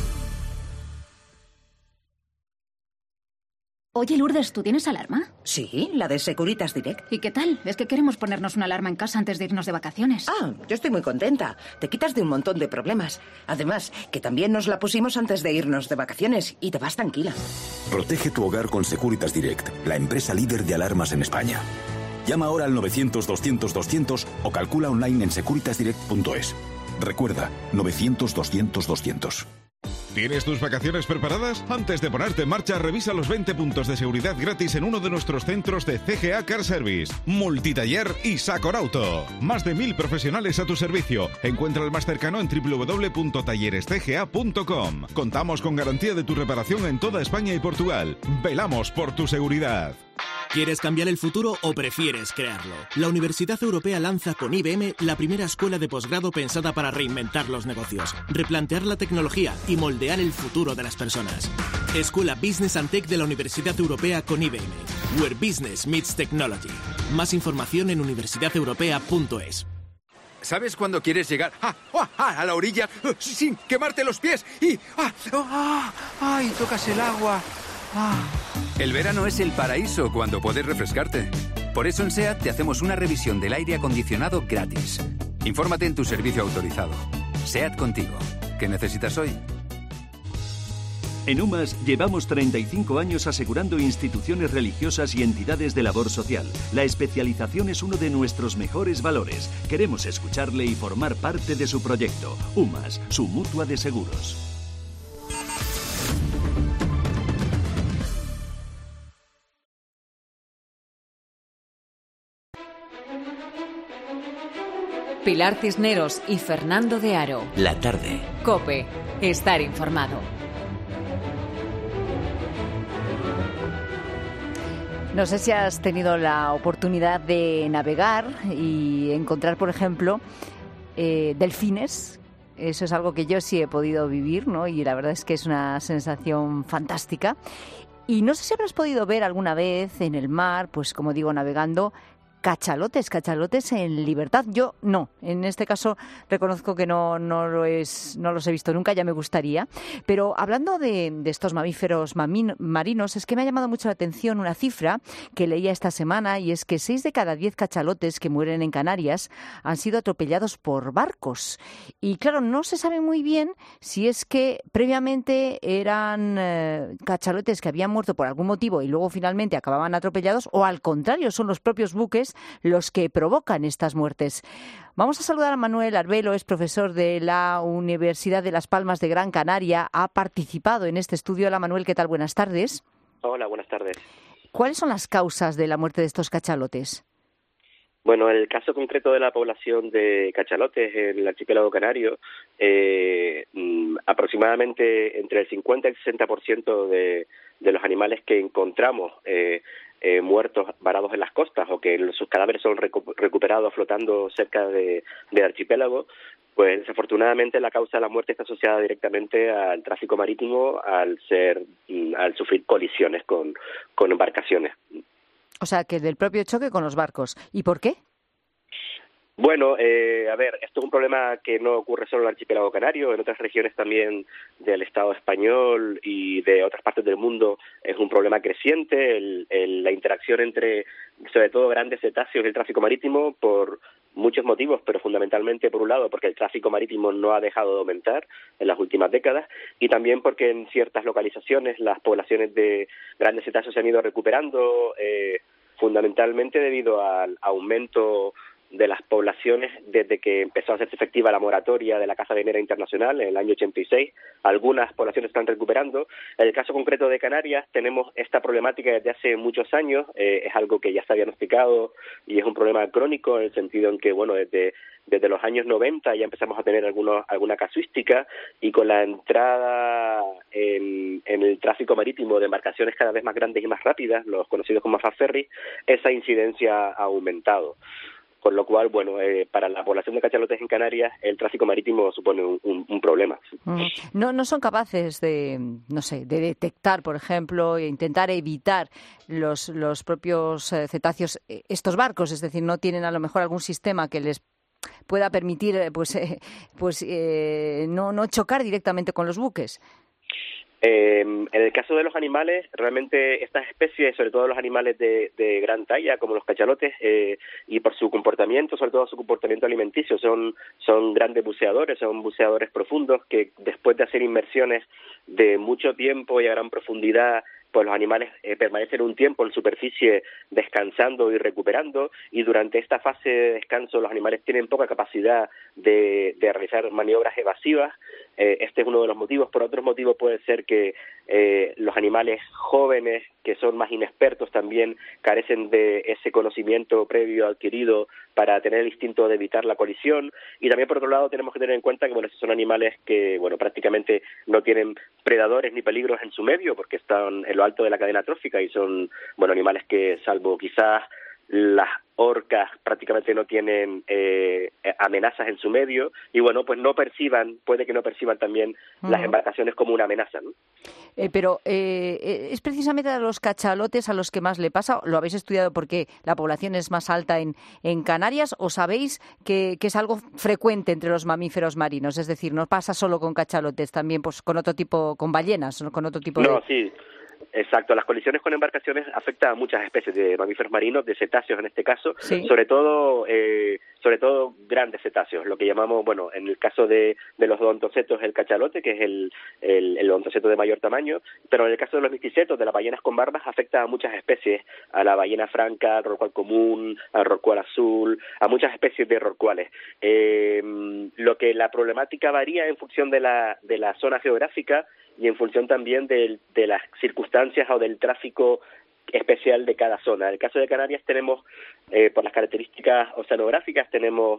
Oye, Lourdes, ¿tú tienes alarma? Sí, la de Securitas Direct. ¿Y qué tal? Es que queremos ponernos una alarma en casa antes de irnos de vacaciones. Ah, yo estoy muy contenta. Te quitas de un montón de problemas. Además, que también nos la pusimos antes de irnos de vacaciones y te vas tranquila. Protege tu hogar con Securitas Direct, la empresa líder de alarmas en España. Llama ahora al 900-200-200 o calcula online en securitasdirect.es. Recuerda, 900-200-200. ¿Tienes tus vacaciones preparadas? Antes de ponerte en marcha, revisa los 20 puntos de seguridad gratis en uno de nuestros centros de CGA Car Service, Multitaller y Sacorauto. Más de 1.000 profesionales a tu servicio. Encuentra el más cercano en www.tallerescga.com. Contamos con garantía de tu reparación en toda España y Portugal. Velamos por tu seguridad. ¿Quieres cambiar el futuro o prefieres crearlo? La Universidad Europea lanza con IBM la primera escuela de posgrado pensada para reinventar los negocios, replantear la tecnología y moldear el futuro de las personas. Escuela Business and Tech de la Universidad Europea con IBM. Where Business Meets Technology. Más información en universidadeuropea.es. ¿Sabes cuándo quieres llegar a la orilla sin quemarte los pies? Y tocas el agua. El verano es el paraíso cuando puedes refrescarte. Por eso en SEAT te hacemos una revisión del aire acondicionado gratis. Infórmate en tu servicio autorizado. SEAT contigo. ¿Qué necesitas hoy? En UMAS llevamos 35 años asegurando instituciones religiosas y entidades de labor social. La especialización es uno de nuestros mejores valores. Queremos escucharle y formar parte de su proyecto. UMAS, su mutua de seguros. Pilar Cisneros y Fernando de Aro. La tarde. COPE. Estar informado. No sé si has tenido la oportunidad de navegar y encontrar, por ejemplo, delfines. Eso es algo que yo sí he podido vivir, ¿no? Y la verdad es que es una sensación fantástica. Y no sé si habrás podido ver alguna vez en el mar, pues como digo, navegando, cachalotes en libertad. Yo no, en este caso reconozco que no los he visto nunca, ya me gustaría. Pero hablando de estos mamíferos marinos, es que me ha llamado mucho la atención una cifra que leía esta semana, y es que 6 de cada 10 cachalotes que mueren en Canarias han sido atropellados por barcos. Y claro, no se sabe muy bien si es que previamente eran cachalotes que habían muerto por algún motivo y luego finalmente acababan atropellados, o al contrario, son los propios buques los que provocan estas muertes. Vamos a saludar a Manuel Arbelo, es profesor de la Universidad de Las Palmas de Gran Canaria, ha participado en este estudio. Hola Manuel, ¿qué tal? Buenas tardes. Hola, buenas tardes. ¿Cuáles son las causas de la muerte de estos cachalotes? Bueno, el caso concreto de la población de cachalotes en el archipiélago canario, aproximadamente entre el 50 y el 60% de los animales que encontramos muertos varados en las costas, o que sus cadáveres son recuperados flotando cerca del archipiélago, pues desafortunadamente la causa de la muerte está asociada directamente al tráfico marítimo, al sufrir colisiones con embarcaciones. O sea, que del propio choque con los barcos. ¿Y por qué? Bueno, a ver, esto es un problema que no ocurre solo en el archipiélago canario, en otras regiones también del Estado español y de otras partes del mundo es un problema creciente, la interacción entre, sobre todo, grandes cetáceos y el tráfico marítimo, por muchos motivos, pero fundamentalmente, por un lado, porque el tráfico marítimo no ha dejado de aumentar en las últimas décadas, y también porque en ciertas localizaciones las poblaciones de grandes cetáceos se han ido recuperando, fundamentalmente debido al aumento de las poblaciones desde que empezó a hacerse efectiva la moratoria de la caza venera internacional en el año 86. Algunas poblaciones están recuperando. En el caso concreto de Canarias tenemos esta problemática desde hace muchos años. Es algo que ya está diagnosticado y es un problema crónico en el sentido en que, bueno, desde los años 90 ya empezamos a tener alguna casuística, y con la entrada en el tráfico marítimo de embarcaciones cada vez más grandes y más rápidas, los conocidos como fast ferries, esa incidencia ha aumentado. Con lo cual, bueno, para la población de cachalotes en Canarias, el tráfico marítimo supone un problema. No son capaces de detectar, por ejemplo, e intentar evitar los propios cetáceos estos barcos, es decir, no tienen a lo mejor algún sistema que les pueda permitir no chocar directamente con los buques. En el caso de los animales, realmente estas especies, sobre todo los animales de gran talla, como los cachalotes, y por su comportamiento, sobre todo su comportamiento alimenticio, son grandes buceadores, son buceadores profundos que después de hacer inmersiones de mucho tiempo y a gran profundidad, pues los animales permanecen un tiempo en superficie descansando y recuperando, y durante esta fase de descanso los animales tienen poca capacidad de realizar maniobras evasivas. Este es uno de los motivos. Por otros motivos puede ser que los animales jóvenes, que son más inexpertos, también carecen de ese conocimiento previo adquirido para tener el instinto de evitar la colisión. Y también, por otro lado, tenemos que tener en cuenta que, bueno, estos son animales que, bueno, prácticamente no tienen predadores ni peligros en su medio, porque están en lo alto de la cadena trófica y son, bueno, animales que, salvo quizás las orcas, prácticamente no tienen amenazas en su medio, y bueno, pues puede que no perciban también las embarcaciones como una amenaza, ¿no? Pero es precisamente a los cachalotes a los que más le pasa. ¿Lo habéis estudiado porque la población es más alta en Canarias, o sabéis que es algo frecuente entre los mamíferos marinos? Es decir, no pasa solo con cachalotes, también pues con otro tipo, con ballenas, con otro tipo de... No, sí. Exacto, las colisiones con embarcaciones afectan a muchas especies de mamíferos marinos, de cetáceos en este caso, sí. sobre todo grandes cetáceos, lo que llamamos, bueno, en el caso de los odontocetos, el cachalote, que es el odontoceto de mayor tamaño, pero en el caso de los misticetos, de las ballenas con barbas, afecta a muchas especies, a la ballena franca, al rorcual común, al rorcual azul, a muchas especies de rorcuales. Lo que la problemática varía en función de la zona geográfica y en función también de las circunstancias o del tráfico especial de cada zona. En el caso de Canarias tenemos, por las características oceanográficas, tenemos,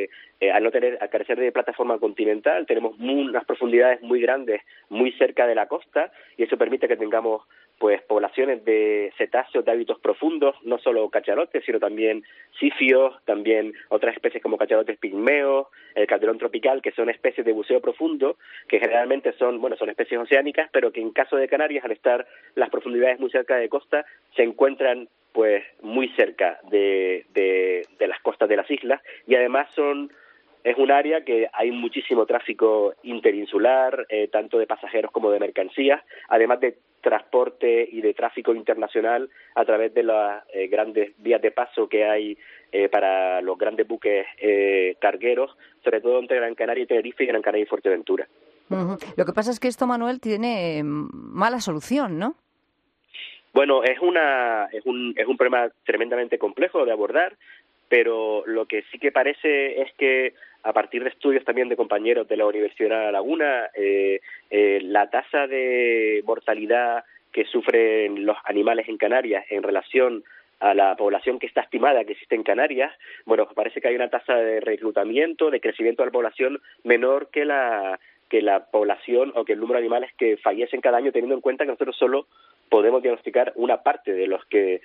al carecer de plataforma continental, tenemos unas profundidades muy grandes, muy cerca de la costa, y eso permite que tengamos pues poblaciones de cetáceos de hábitos profundos, no solo cachalotes, sino también sifios, también otras especies como cachalotes pigmeos, el calderón tropical, que son especies de buceo profundo, que generalmente son especies oceánicas, pero que en caso de Canarias, al estar las profundidades muy cerca de costa, se encuentran pues muy cerca de las costas de las islas, y además es un área que hay muchísimo tráfico interinsular, tanto de pasajeros como de mercancías, además de transporte y de tráfico internacional a través de las grandes vías de paso que hay para los grandes buques cargueros, sobre todo entre Gran Canaria y Tenerife y Gran Canaria y Fuerteventura. Uh-huh. Lo que pasa es que esto, Manuel, tiene mala solución, ¿no? Bueno, es un problema tremendamente complejo de abordar, pero lo que sí que parece es que a partir de estudios también de compañeros de la Universidad de La Laguna, la tasa de mortalidad que sufren los animales en Canarias en relación a la población que está estimada que existe en Canarias, bueno, parece que hay una tasa de reclutamiento, de crecimiento de la población menor que la población o que el número de animales que fallecen cada año, teniendo en cuenta que nosotros solo podemos diagnosticar una parte de los que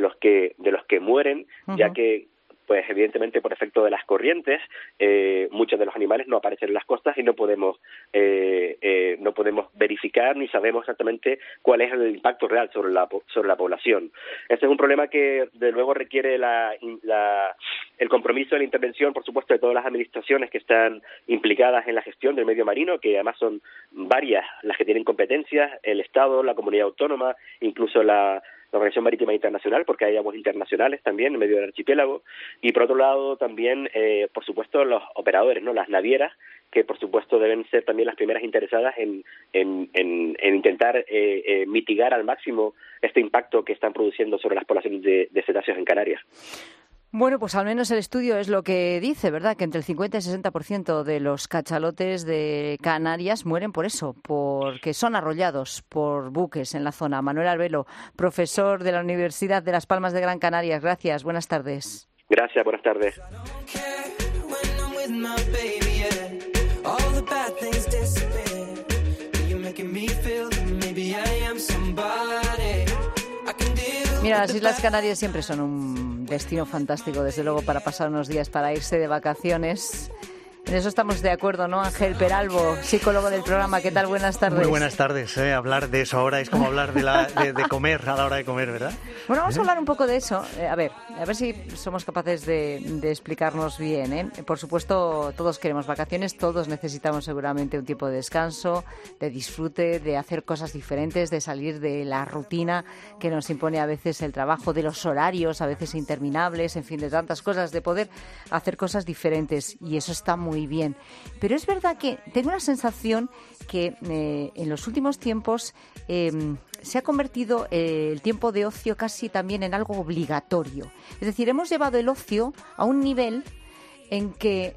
mueren, uh-huh. Ya que pues evidentemente por efecto de las corrientes muchos de los animales no aparecen en las costas y no podemos verificar ni sabemos exactamente cuál es el impacto real sobre la población. Este es un problema que de luego requiere el compromiso de la intervención, por supuesto, de todas las administraciones que están implicadas en la gestión del medio marino, que además son varias las que tienen competencias, el Estado, la comunidad autónoma, incluso la Organización Marítima Internacional, porque hay aguas internacionales también en medio del archipiélago, y por otro lado también, por supuesto, los operadores, ¿no? Las navieras, que por supuesto deben ser también las primeras interesadas en intentar mitigar al máximo este impacto que están produciendo sobre las poblaciones de cetáceos en Canarias. Bueno, pues al menos el estudio es lo que dice, ¿verdad? Que entre el 50 y 60% de los cachalotes de Canarias mueren por eso, porque son arrollados por buques en la zona. Manuel Arbelo, profesor de la Universidad de Las Palmas de Gran Canaria. Gracias, buenas tardes. Gracias, buenas tardes. Mira, las Islas Canarias siempre son un destino fantástico, desde luego, para pasar unos días, para irse de vacaciones. En eso estamos de acuerdo, ¿no? Ángel Peralbo, psicólogo del programa. ¿Qué tal? Buenas tardes. Muy buenas tardes. Hablar de eso ahora es como hablar de comer a la hora de comer, ¿verdad? Bueno, vamos a hablar un poco de eso. A ver si somos capaces de explicarnos bien, ¿eh? Por supuesto, todos queremos vacaciones, todos necesitamos seguramente un tiempo de descanso, de disfrute, de hacer cosas diferentes, de salir de la rutina que nos impone a veces el trabajo, de los horarios a veces interminables, en fin, de tantas cosas, de poder hacer cosas diferentes. Y eso está muy bien. Pero es verdad que tengo una sensación que en los últimos tiempos se ha convertido el tiempo de ocio casi también en algo obligatorio. Es decir, hemos llevado el ocio a un nivel en que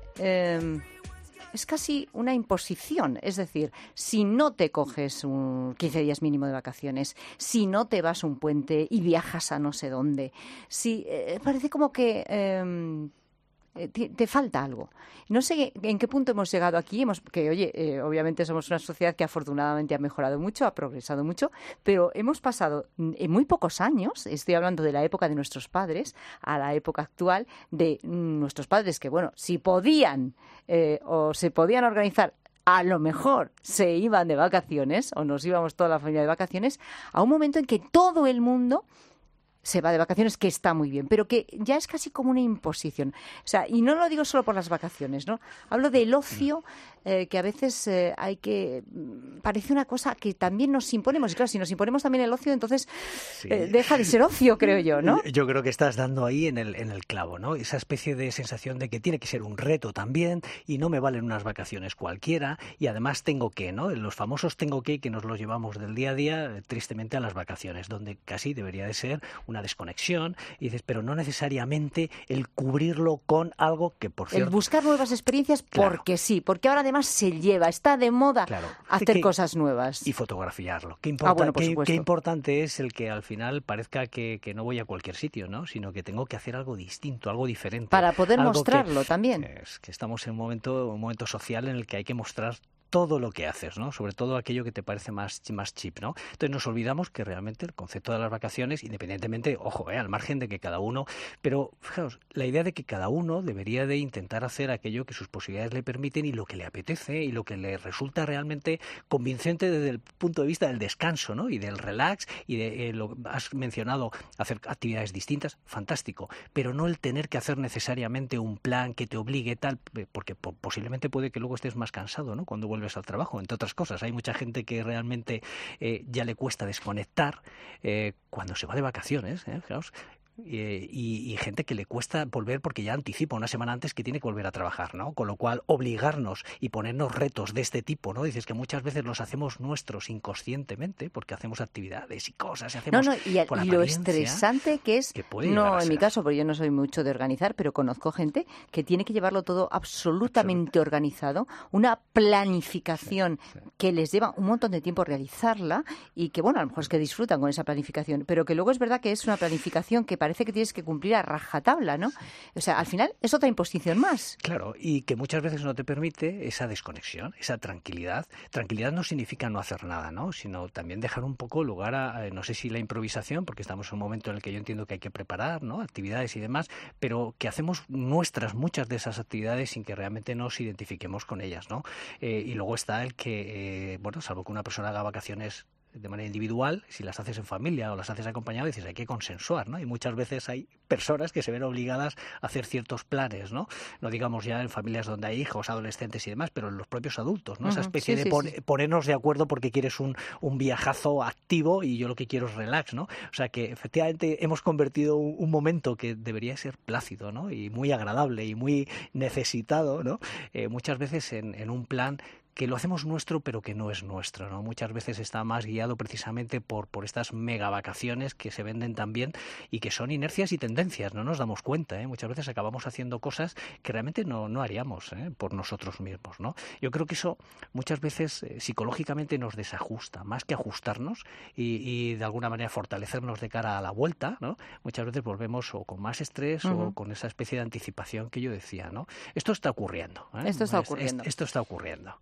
es casi una imposición. Es decir, si no te coges 15 días mínimo de vacaciones, si no te vas un puente y viajas a no sé dónde, parece como que te falta algo. No sé en qué punto hemos llegado aquí, obviamente somos una sociedad que afortunadamente ha mejorado mucho, ha progresado mucho, pero hemos pasado en muy pocos años, estoy hablando de la época de nuestros padres, a la época actual de nuestros padres que, bueno, si podían o se podían organizar, a lo mejor se iban de vacaciones, o nos íbamos toda la familia de vacaciones, a un momento en que todo el mundo se va de vacaciones, que está muy bien, pero que ya es casi como una imposición. O sea, y no lo digo solo por las vacaciones, ¿no? Hablo del ocio, que a veces parece una cosa que también nos imponemos. Y claro, si nos imponemos también el ocio, entonces deja de ser ocio, creo yo, ¿no? Yo creo que estás dando ahí en el clavo, ¿no? Esa especie de sensación de que tiene que ser un reto también, y no me valen unas vacaciones cualquiera, y además tengo que, ¿no? Los famosos tengo que nos los llevamos del día a día, tristemente, a las vacaciones, donde casi debería de ser una desconexión, y dices, pero no necesariamente el cubrirlo con algo que, por cierto... El buscar nuevas experiencias, claro, porque sí, porque ahora además se lleva, está de moda, claro, hacer cosas nuevas. Y fotografiarlo. Qué importante es el que al final parezca que no voy a cualquier sitio, ¿no? Sino que tengo que hacer algo distinto, algo diferente. Para poder mostrarlo también. Es que estamos en un momento social en el que hay que mostrar todo lo que haces, ¿no? Sobre todo aquello que te parece más cheap, ¿no? Entonces nos olvidamos que realmente el concepto de las vacaciones, independientemente, ojo, al margen de que cada uno, pero fijaos, la idea de que cada uno debería de intentar hacer aquello que sus posibilidades le permiten y lo que le apetece y lo que le resulta realmente convincente desde el punto de vista del descanso, ¿no? Y del relax y de lo que has mencionado, hacer actividades distintas, fantástico, pero no el tener que hacer necesariamente un plan que te obligue tal, porque posiblemente puede que luego estés más cansado, ¿no? Cuando vuelves al trabajo, entre otras cosas. Hay mucha gente que realmente ya le cuesta desconectar cuando se va de vacaciones, fijaos. Y gente que le cuesta volver porque ya anticipa una semana antes que tiene que volver a trabajar, ¿no? Con lo cual, obligarnos y ponernos retos de este tipo, ¿no? Dices que muchas veces los hacemos nuestros inconscientemente porque hacemos actividades y cosas. Y lo estresante que es, no en mi caso, porque yo no soy mucho de organizar, pero conozco gente que tiene que llevarlo todo absolutamente organizado, una planificación que les lleva un montón de tiempo realizarla y que, bueno, a lo mejor es que disfrutan con esa planificación, pero que luego es verdad que es una planificación que parece que tienes que cumplir a rajatabla, ¿no? O sea, al final es otra imposición más. Claro, y que muchas veces no te permite esa desconexión, esa tranquilidad. Tranquilidad no significa no hacer nada, ¿no? Sino también dejar un poco lugar a, no sé si la improvisación, porque estamos en un momento en el que yo entiendo que hay que preparar, ¿no? Actividades y demás, pero que hacemos nuestras muchas de esas actividades sin que realmente nos identifiquemos con ellas, ¿no? Y luego está el que, salvo que una persona haga vacaciones de manera individual, si las haces en familia o las haces acompañado, dices, hay que consensuar, ¿no? Y muchas veces hay personas que se ven obligadas a hacer ciertos planes, ¿no? No digamos ya en familias donde hay hijos, adolescentes y demás, pero en los propios adultos, ¿no? Esa especie de ponernos de acuerdo porque quieres un viajazo activo y yo lo que quiero es relax, ¿no? O sea que efectivamente hemos convertido un momento que debería ser plácido, ¿no? Y muy agradable y muy necesitado, ¿no? Muchas veces en un plan que lo hacemos nuestro, pero que no es nuestro, ¿no? Muchas veces está más guiado precisamente por estas mega vacaciones que se venden también y que son inercias y tendencias, no nos damos cuenta, ¿eh? Muchas veces acabamos haciendo cosas que realmente no haríamos, ¿eh? Por nosotros mismos, ¿no? Yo creo que eso muchas veces psicológicamente nos desajusta, más que ajustarnos y de alguna manera fortalecernos de cara a la vuelta, ¿no? Muchas veces volvemos o con más estrés o con esa especie de anticipación que yo decía, ¿no? Esto está ocurriendo, ¿eh? Esto está ocurriendo. Esto está ocurriendo.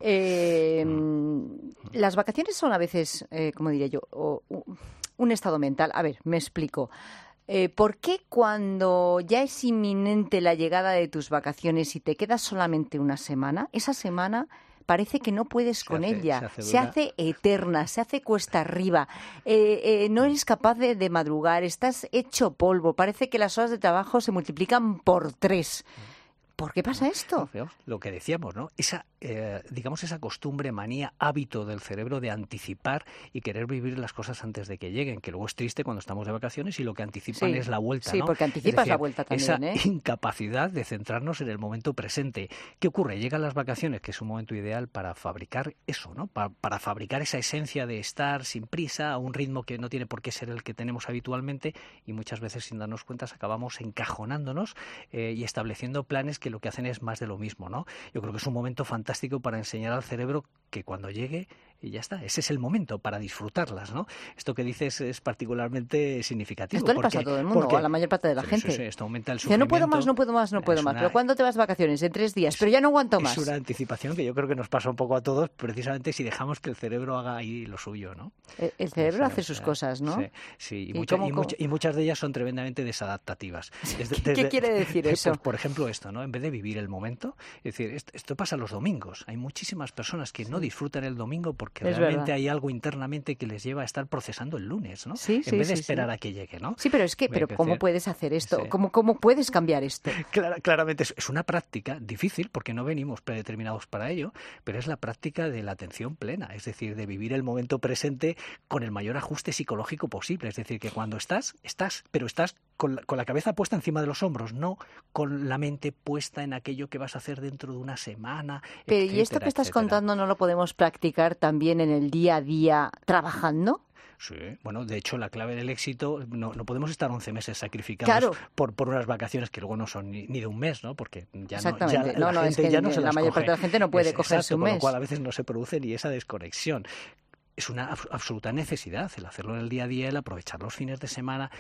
Las vacaciones son a veces, como diría yo, un estado mental. A ver, me explico. ¿Por qué cuando ya es inminente la llegada de tus vacaciones y te quedas solamente una semana, esa semana parece que no puedes con ella, se hace eterna, se hace cuesta arriba, no eres capaz de madrugar, estás hecho polvo, parece que las horas de trabajo se multiplican por 3. ¿Por qué pasa esto? Lo que decíamos, ¿no? Esa costumbre, manía, hábito del cerebro de anticipar y querer vivir las cosas antes de que lleguen, que luego es triste cuando estamos de vacaciones y lo que anticipan es la vuelta, ¿no? Sí, porque anticipas la vuelta también, esa incapacidad de centrarnos en el momento presente. ¿Qué ocurre? Llegan las vacaciones, que es un momento ideal para fabricar eso, ¿no? Para fabricar esa esencia de estar sin prisa, a un ritmo que no tiene por qué ser el que tenemos habitualmente, y muchas veces sin darnos cuenta acabamos encajonándonos y estableciendo planes que lo que hacen es más de lo mismo, ¿no? Yo creo que es un momento fantástico para enseñar al cerebro que cuando llegue y ya está, ese es el momento para disfrutarlas, ¿no? Esto que dices es particularmente significativo. Esto le pasa a todo el mundo, a la mayor parte de la gente. Sí, esto aumenta el sufrimiento. No puedo más. Pero ¿cuándo te vas de vacaciones? En 3 días, pero ya no aguanto más. Es una anticipación que yo creo que nos pasa un poco a todos, precisamente si dejamos que el cerebro haga ahí lo suyo, ¿no? El cerebro hace sus cosas, ¿no? Sí, y muchas de ellas son tremendamente desadaptativas. ¿Qué quiere decir eso? Por ejemplo esto, ¿no? En vez de vivir el momento, es decir, esto pasa los domingos. Hay muchísimas personas que no disfrutan el domingo porque realmente hay algo internamente que les lleva a estar procesando el lunes, ¿no? En vez de esperar a que llegue, ¿no? Sí, pero ¿cómo puedes hacer esto? ¿Cómo puedes cambiar esto? Claramente es una práctica difícil porque no venimos predeterminados para ello, pero es la práctica de la atención plena, es decir, de vivir el momento presente con el mayor ajuste psicológico posible. Es decir, que cuando estás, pero estás con la cabeza puesta encima de los hombros, no con la mente puesta en aquello que vas a hacer dentro de una semana. Pero ¿y esto que estás contando no lo podemos practicar también en el día a día trabajando? Sí, bueno, de hecho la clave del éxito, no podemos estar 11 meses sacrificados por unas vacaciones que luego no son ni de un mes, ¿no? Porque ya la mayor parte de la gente no puede cogerse un mes. Con lo cual a veces no se produce ni esa desconexión. Es una absoluta necesidad el hacerlo en el día a día, el aprovechar los fines de semana,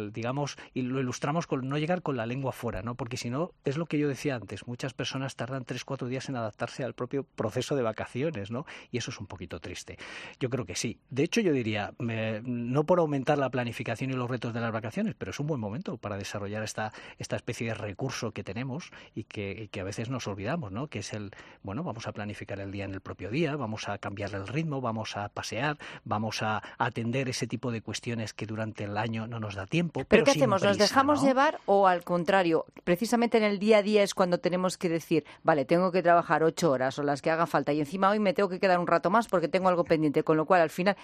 y lo ilustramos con no llegar con la lengua fuera, ¿no? Porque si no, es lo que yo decía antes, muchas personas tardan 3-4 días en adaptarse al propio proceso de vacaciones, ¿no? Y eso es un poquito triste. Yo creo que sí. De hecho, yo diría, no por aumentar la planificación y los retos de las vacaciones, pero es un buen momento para desarrollar esta especie de recurso que tenemos y que a veces nos olvidamos, ¿no? Que es vamos a planificar el día en el propio día, vamos a cambiarle el ritmo, vamos a pasear, vamos a atender ese tipo de cuestiones que durante el año no nos da tiempo. ¿Pero qué hacemos? ¿Nos dejamos llevar o al contrario? Precisamente en el día a día es cuando tenemos que decir, vale, tengo que trabajar 8 horas o las que haga falta y encima hoy me tengo que quedar un rato más porque tengo algo pendiente, con lo cual al final,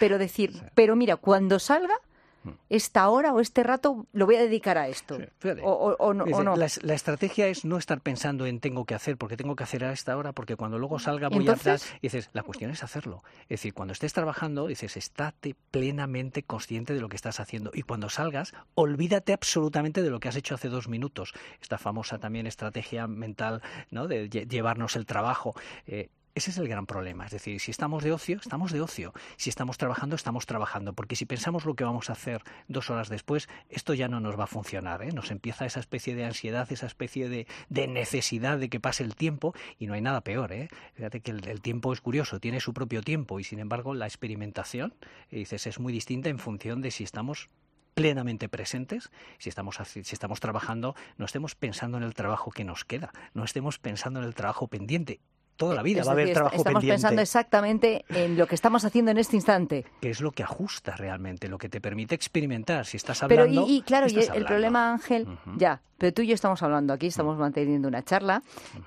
pero mira, cuando salga, esta hora o este rato lo voy a dedicar a esto. Sí, o no. La estrategia es no estar pensando en tengo que hacer, porque tengo que hacer a esta hora, porque cuando luego salga voy atrás. Y dices, la cuestión es hacerlo. Es decir, cuando estés trabajando, dices, estate plenamente consciente de lo que estás haciendo. Y cuando salgas, olvídate absolutamente de lo que has hecho hace 2 minutos. Esta famosa también estrategia mental, ¿no? De llevarnos el trabajo. Ese es el gran problema. Es decir, si estamos de ocio, estamos de ocio. Si estamos trabajando. Porque si pensamos lo que vamos a hacer 2 horas después, esto ya no nos va a funcionar, ¿eh? Nos empieza esa especie de ansiedad, esa especie de necesidad de que pase el tiempo y no hay nada peor, ¿eh? Fíjate que el tiempo es curioso, tiene su propio tiempo y sin embargo la experimentación, es muy distinta en función de si estamos plenamente presentes, si estamos trabajando, no estemos pensando en el trabajo que nos queda, no estemos pensando en el trabajo pendiente. Toda la vida va a haber trabajo pendiente. Estamos pensando exactamente en lo que estamos haciendo en este instante. Que es lo que ajusta realmente, lo que te permite experimentar. Si estás hablando... Pero el problema, Ángel, pero tú y yo estamos hablando aquí, estamos manteniendo una charla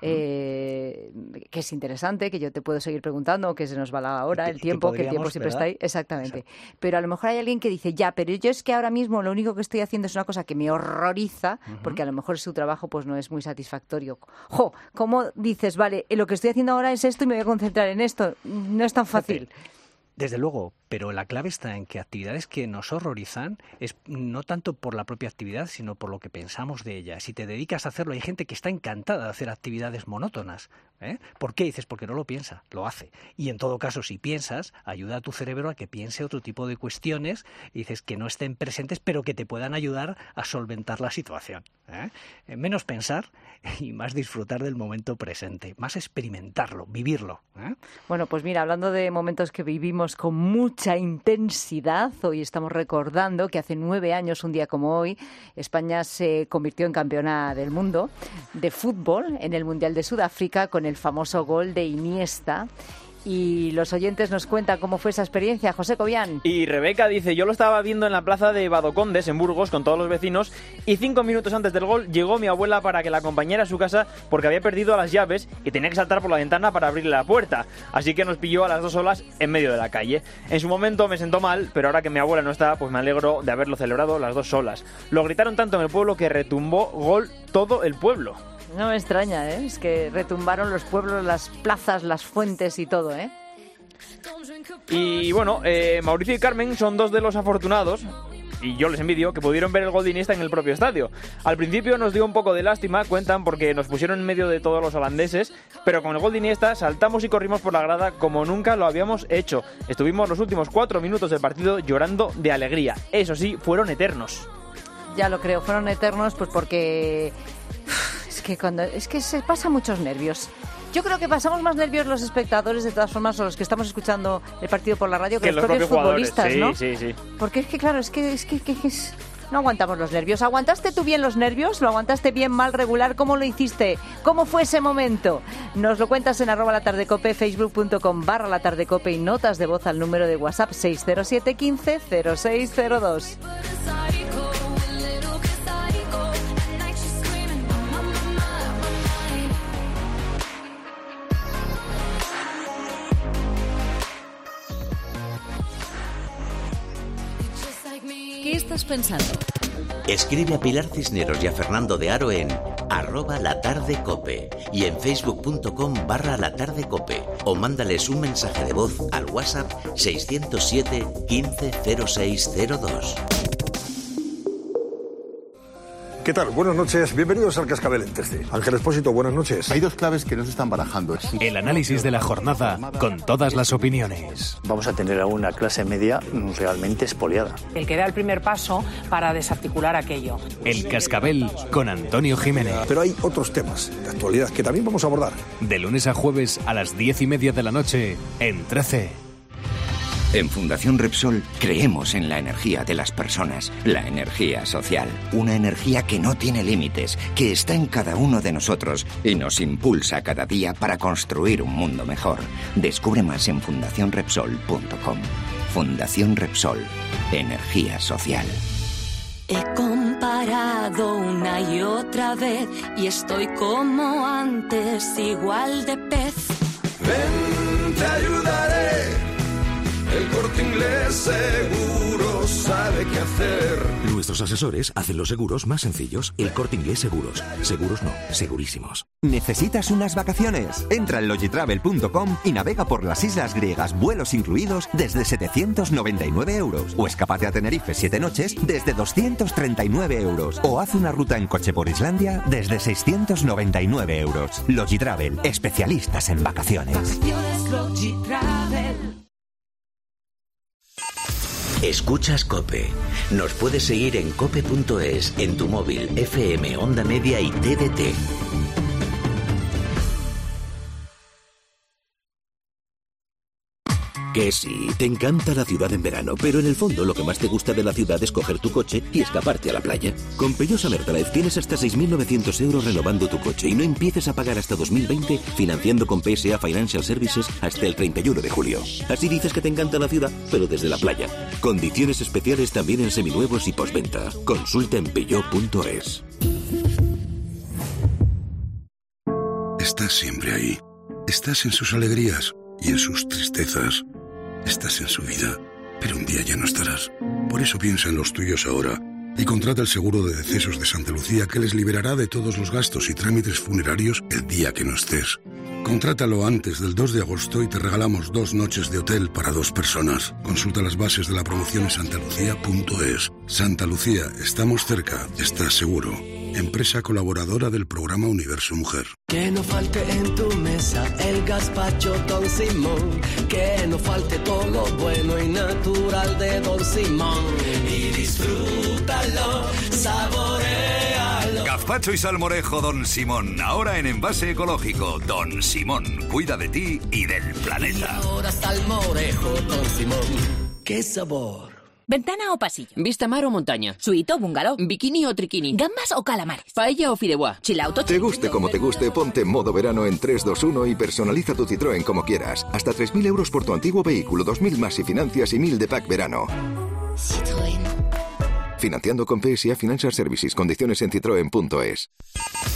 que es interesante, que yo te puedo seguir preguntando, que se nos va la hora, el tiempo siempre está ahí. Exactamente. Exacto. Pero a lo mejor hay alguien que dice, pero yo es que ahora mismo lo único que estoy haciendo es una cosa que me horroriza, porque a lo mejor su trabajo pues no es muy satisfactorio. ¿Cómo dices, vale, lo que estoy haciendo haciendo ahora es esto y me voy a concentrar en esto. No es tan fácil. Desde luego, pero la clave está en que actividades que nos horrorizan es no tanto por la propia actividad, sino por lo que pensamos de ella. Si te dedicas a hacerlo, hay gente que está encantada de hacer actividades monótonas. ¿Por qué? Dices, porque no lo piensa, lo hace. Y en todo caso, si piensas, ayuda a tu cerebro a que piense otro tipo de cuestiones, y dices que no estén presentes, pero que te puedan ayudar a solventar la situación. Menos pensar y más disfrutar del momento presente, más experimentarlo, vivirlo. Bueno, pues mira, hablando de momentos que vivimos con mucha intensidad, hoy estamos recordando que hace 9 años, un día como hoy, España se convirtió en campeona del mundo de fútbol en el Mundial de Sudáfrica con el famoso gol de Iniesta. Y los oyentes nos cuentan cómo fue esa experiencia. José Cobian. Y Rebeca dice, yo lo estaba viendo en la plaza de Badocondes, en Burgos, con todos los vecinos, y 5 minutos antes del gol llegó mi abuela para que la acompañara a su casa porque había perdido las llaves y tenía que saltar por la ventana para abrirle la puerta. Así que nos pilló a las 2 solas en medio de la calle. En su momento me sentó mal, pero ahora que mi abuela no está, pues me alegro de haberlo celebrado las 2 solas. Lo gritaron tanto en el pueblo que retumbó gol todo el pueblo. No me extraña, es que retumbaron los pueblos, las plazas, las fuentes y todo, Y bueno, Mauricio y Carmen son 2 de los afortunados, y yo les envidio, que pudieron ver el gol de Iniesta en el propio estadio. Al principio nos dio un poco de lástima, cuentan, porque nos pusieron en medio de todos los holandeses, pero con el gol de Iniesta saltamos y corrimos por la grada como nunca lo habíamos hecho. Estuvimos los últimos 4 minutos del partido llorando de alegría. Eso sí, fueron eternos. Ya lo creo, fueron eternos, pues porque... Es que se pasan muchos nervios. Yo creo que pasamos más nervios los espectadores, de todas formas, o los que estamos escuchando el partido por la radio, que los propios futbolistas, sí, ¿no? Sí. Porque es que, claro, no aguantamos los nervios. ¿Aguantaste tú bien los nervios? ¿Lo aguantaste bien, mal, regular? ¿Cómo lo hiciste? ¿Cómo fue ese momento? Nos lo cuentas en @latardecope, facebook.com/latardecope y notas de voz al número de WhatsApp 607 15 0602. ¿Qué estás pensando? Escribe a Pilar Cisneros y a Fernando de Aro en @latardecope y en facebook.com/latardecope o mándales un mensaje de voz al WhatsApp 607 15 0602. ¿Qué tal? Buenas noches, bienvenidos al Cascabel en 3D. Ángel Expósito, buenas noches. Hay 2 claves que no se están barajando. El análisis de la jornada con todas las opiniones. Vamos a tener a una clase media realmente expoliada. El que da el primer paso para desarticular aquello. El Cascabel con Antonio Jiménez. Pero hay otros temas de actualidad que también vamos a abordar. De lunes a jueves a las 10:30 de la noche en 13. En Fundación Repsol creemos en la energía de las personas, la energía social. Una energía que no tiene límites, que está en cada uno de nosotros y nos impulsa cada día para construir un mundo mejor. Descubre más en fundacionrepsol.com. Fundación Repsol. Energía social. He comparado una y otra vez y estoy como antes, igual de pez. Ven, te ayudaré. El Corte Inglés Seguros sabe qué hacer. Nuestros asesores hacen los seguros más sencillos. El Corte Inglés Seguros. Seguros no, segurísimos. ¿Necesitas unas vacaciones? Entra en logitravel.com y navega por las islas griegas, vuelos incluidos, desde 799 euros. O escápate a Tenerife 7 noches desde 239 euros. O haz una ruta en coche por Islandia desde 699 euros. Logitravel, especialistas en vacaciones. Vacaciones Logitravel. Escuchas COPE. Nos puedes seguir en cope.es, en tu móvil, FM, Onda Media y TDT. Que sí, te encanta la ciudad en verano, pero en el fondo lo que más te gusta de la ciudad es coger tu coche y escaparte a la playa. Con Peugeot Summer Drive tienes hasta 6.900 euros renovando tu coche y no empieces a pagar hasta 2020 financiando con PSA Financial Services hasta el 31 de julio. Así dices que te encanta la ciudad, pero desde la playa. Condiciones especiales también en seminuevos y postventa. Consulta en peugeot.es. Estás siempre ahí. Estás en sus alegrías y en sus tristezas. Estás en su vida, pero un día ya no estarás. Por eso piensa en los tuyos ahora y contrata el seguro de decesos de Santa Lucía que les liberará de todos los gastos y trámites funerarios el día que no estés. Contrátalo antes del 2 de agosto y te regalamos 2 noches de hotel para 2 personas. Consulta las bases de la promoción en santalucía.es. Santa Lucía, estamos cerca, estás seguro. Empresa colaboradora del programa Universo Mujer. Que no falte en tu mesa el gazpacho Don Simón. Que no falte todo lo bueno y natural de Don Simón. Y disfrútalo, saboréalo. Gazpacho y salmorejo Don Simón, ahora en envase ecológico. Don Simón, cuida de ti y del planeta. Y ahora salmorejo Don Simón. ¡Qué sabor! ¿Ventana o pasillo? Vista mar o montaña. Suite o bungalow. Bikini o triquini. Gambas o calamares. Paella o fideuá. Chilauto. Te guste como te guste, ponte en modo verano en 321 y personaliza tu Citroën como quieras. Hasta 3.000 euros por tu antiguo vehículo, 2.000 más si financias y 1.000 de pack verano. Citroën. Financiando con PSA Financial Services. Condiciones en citroen.es.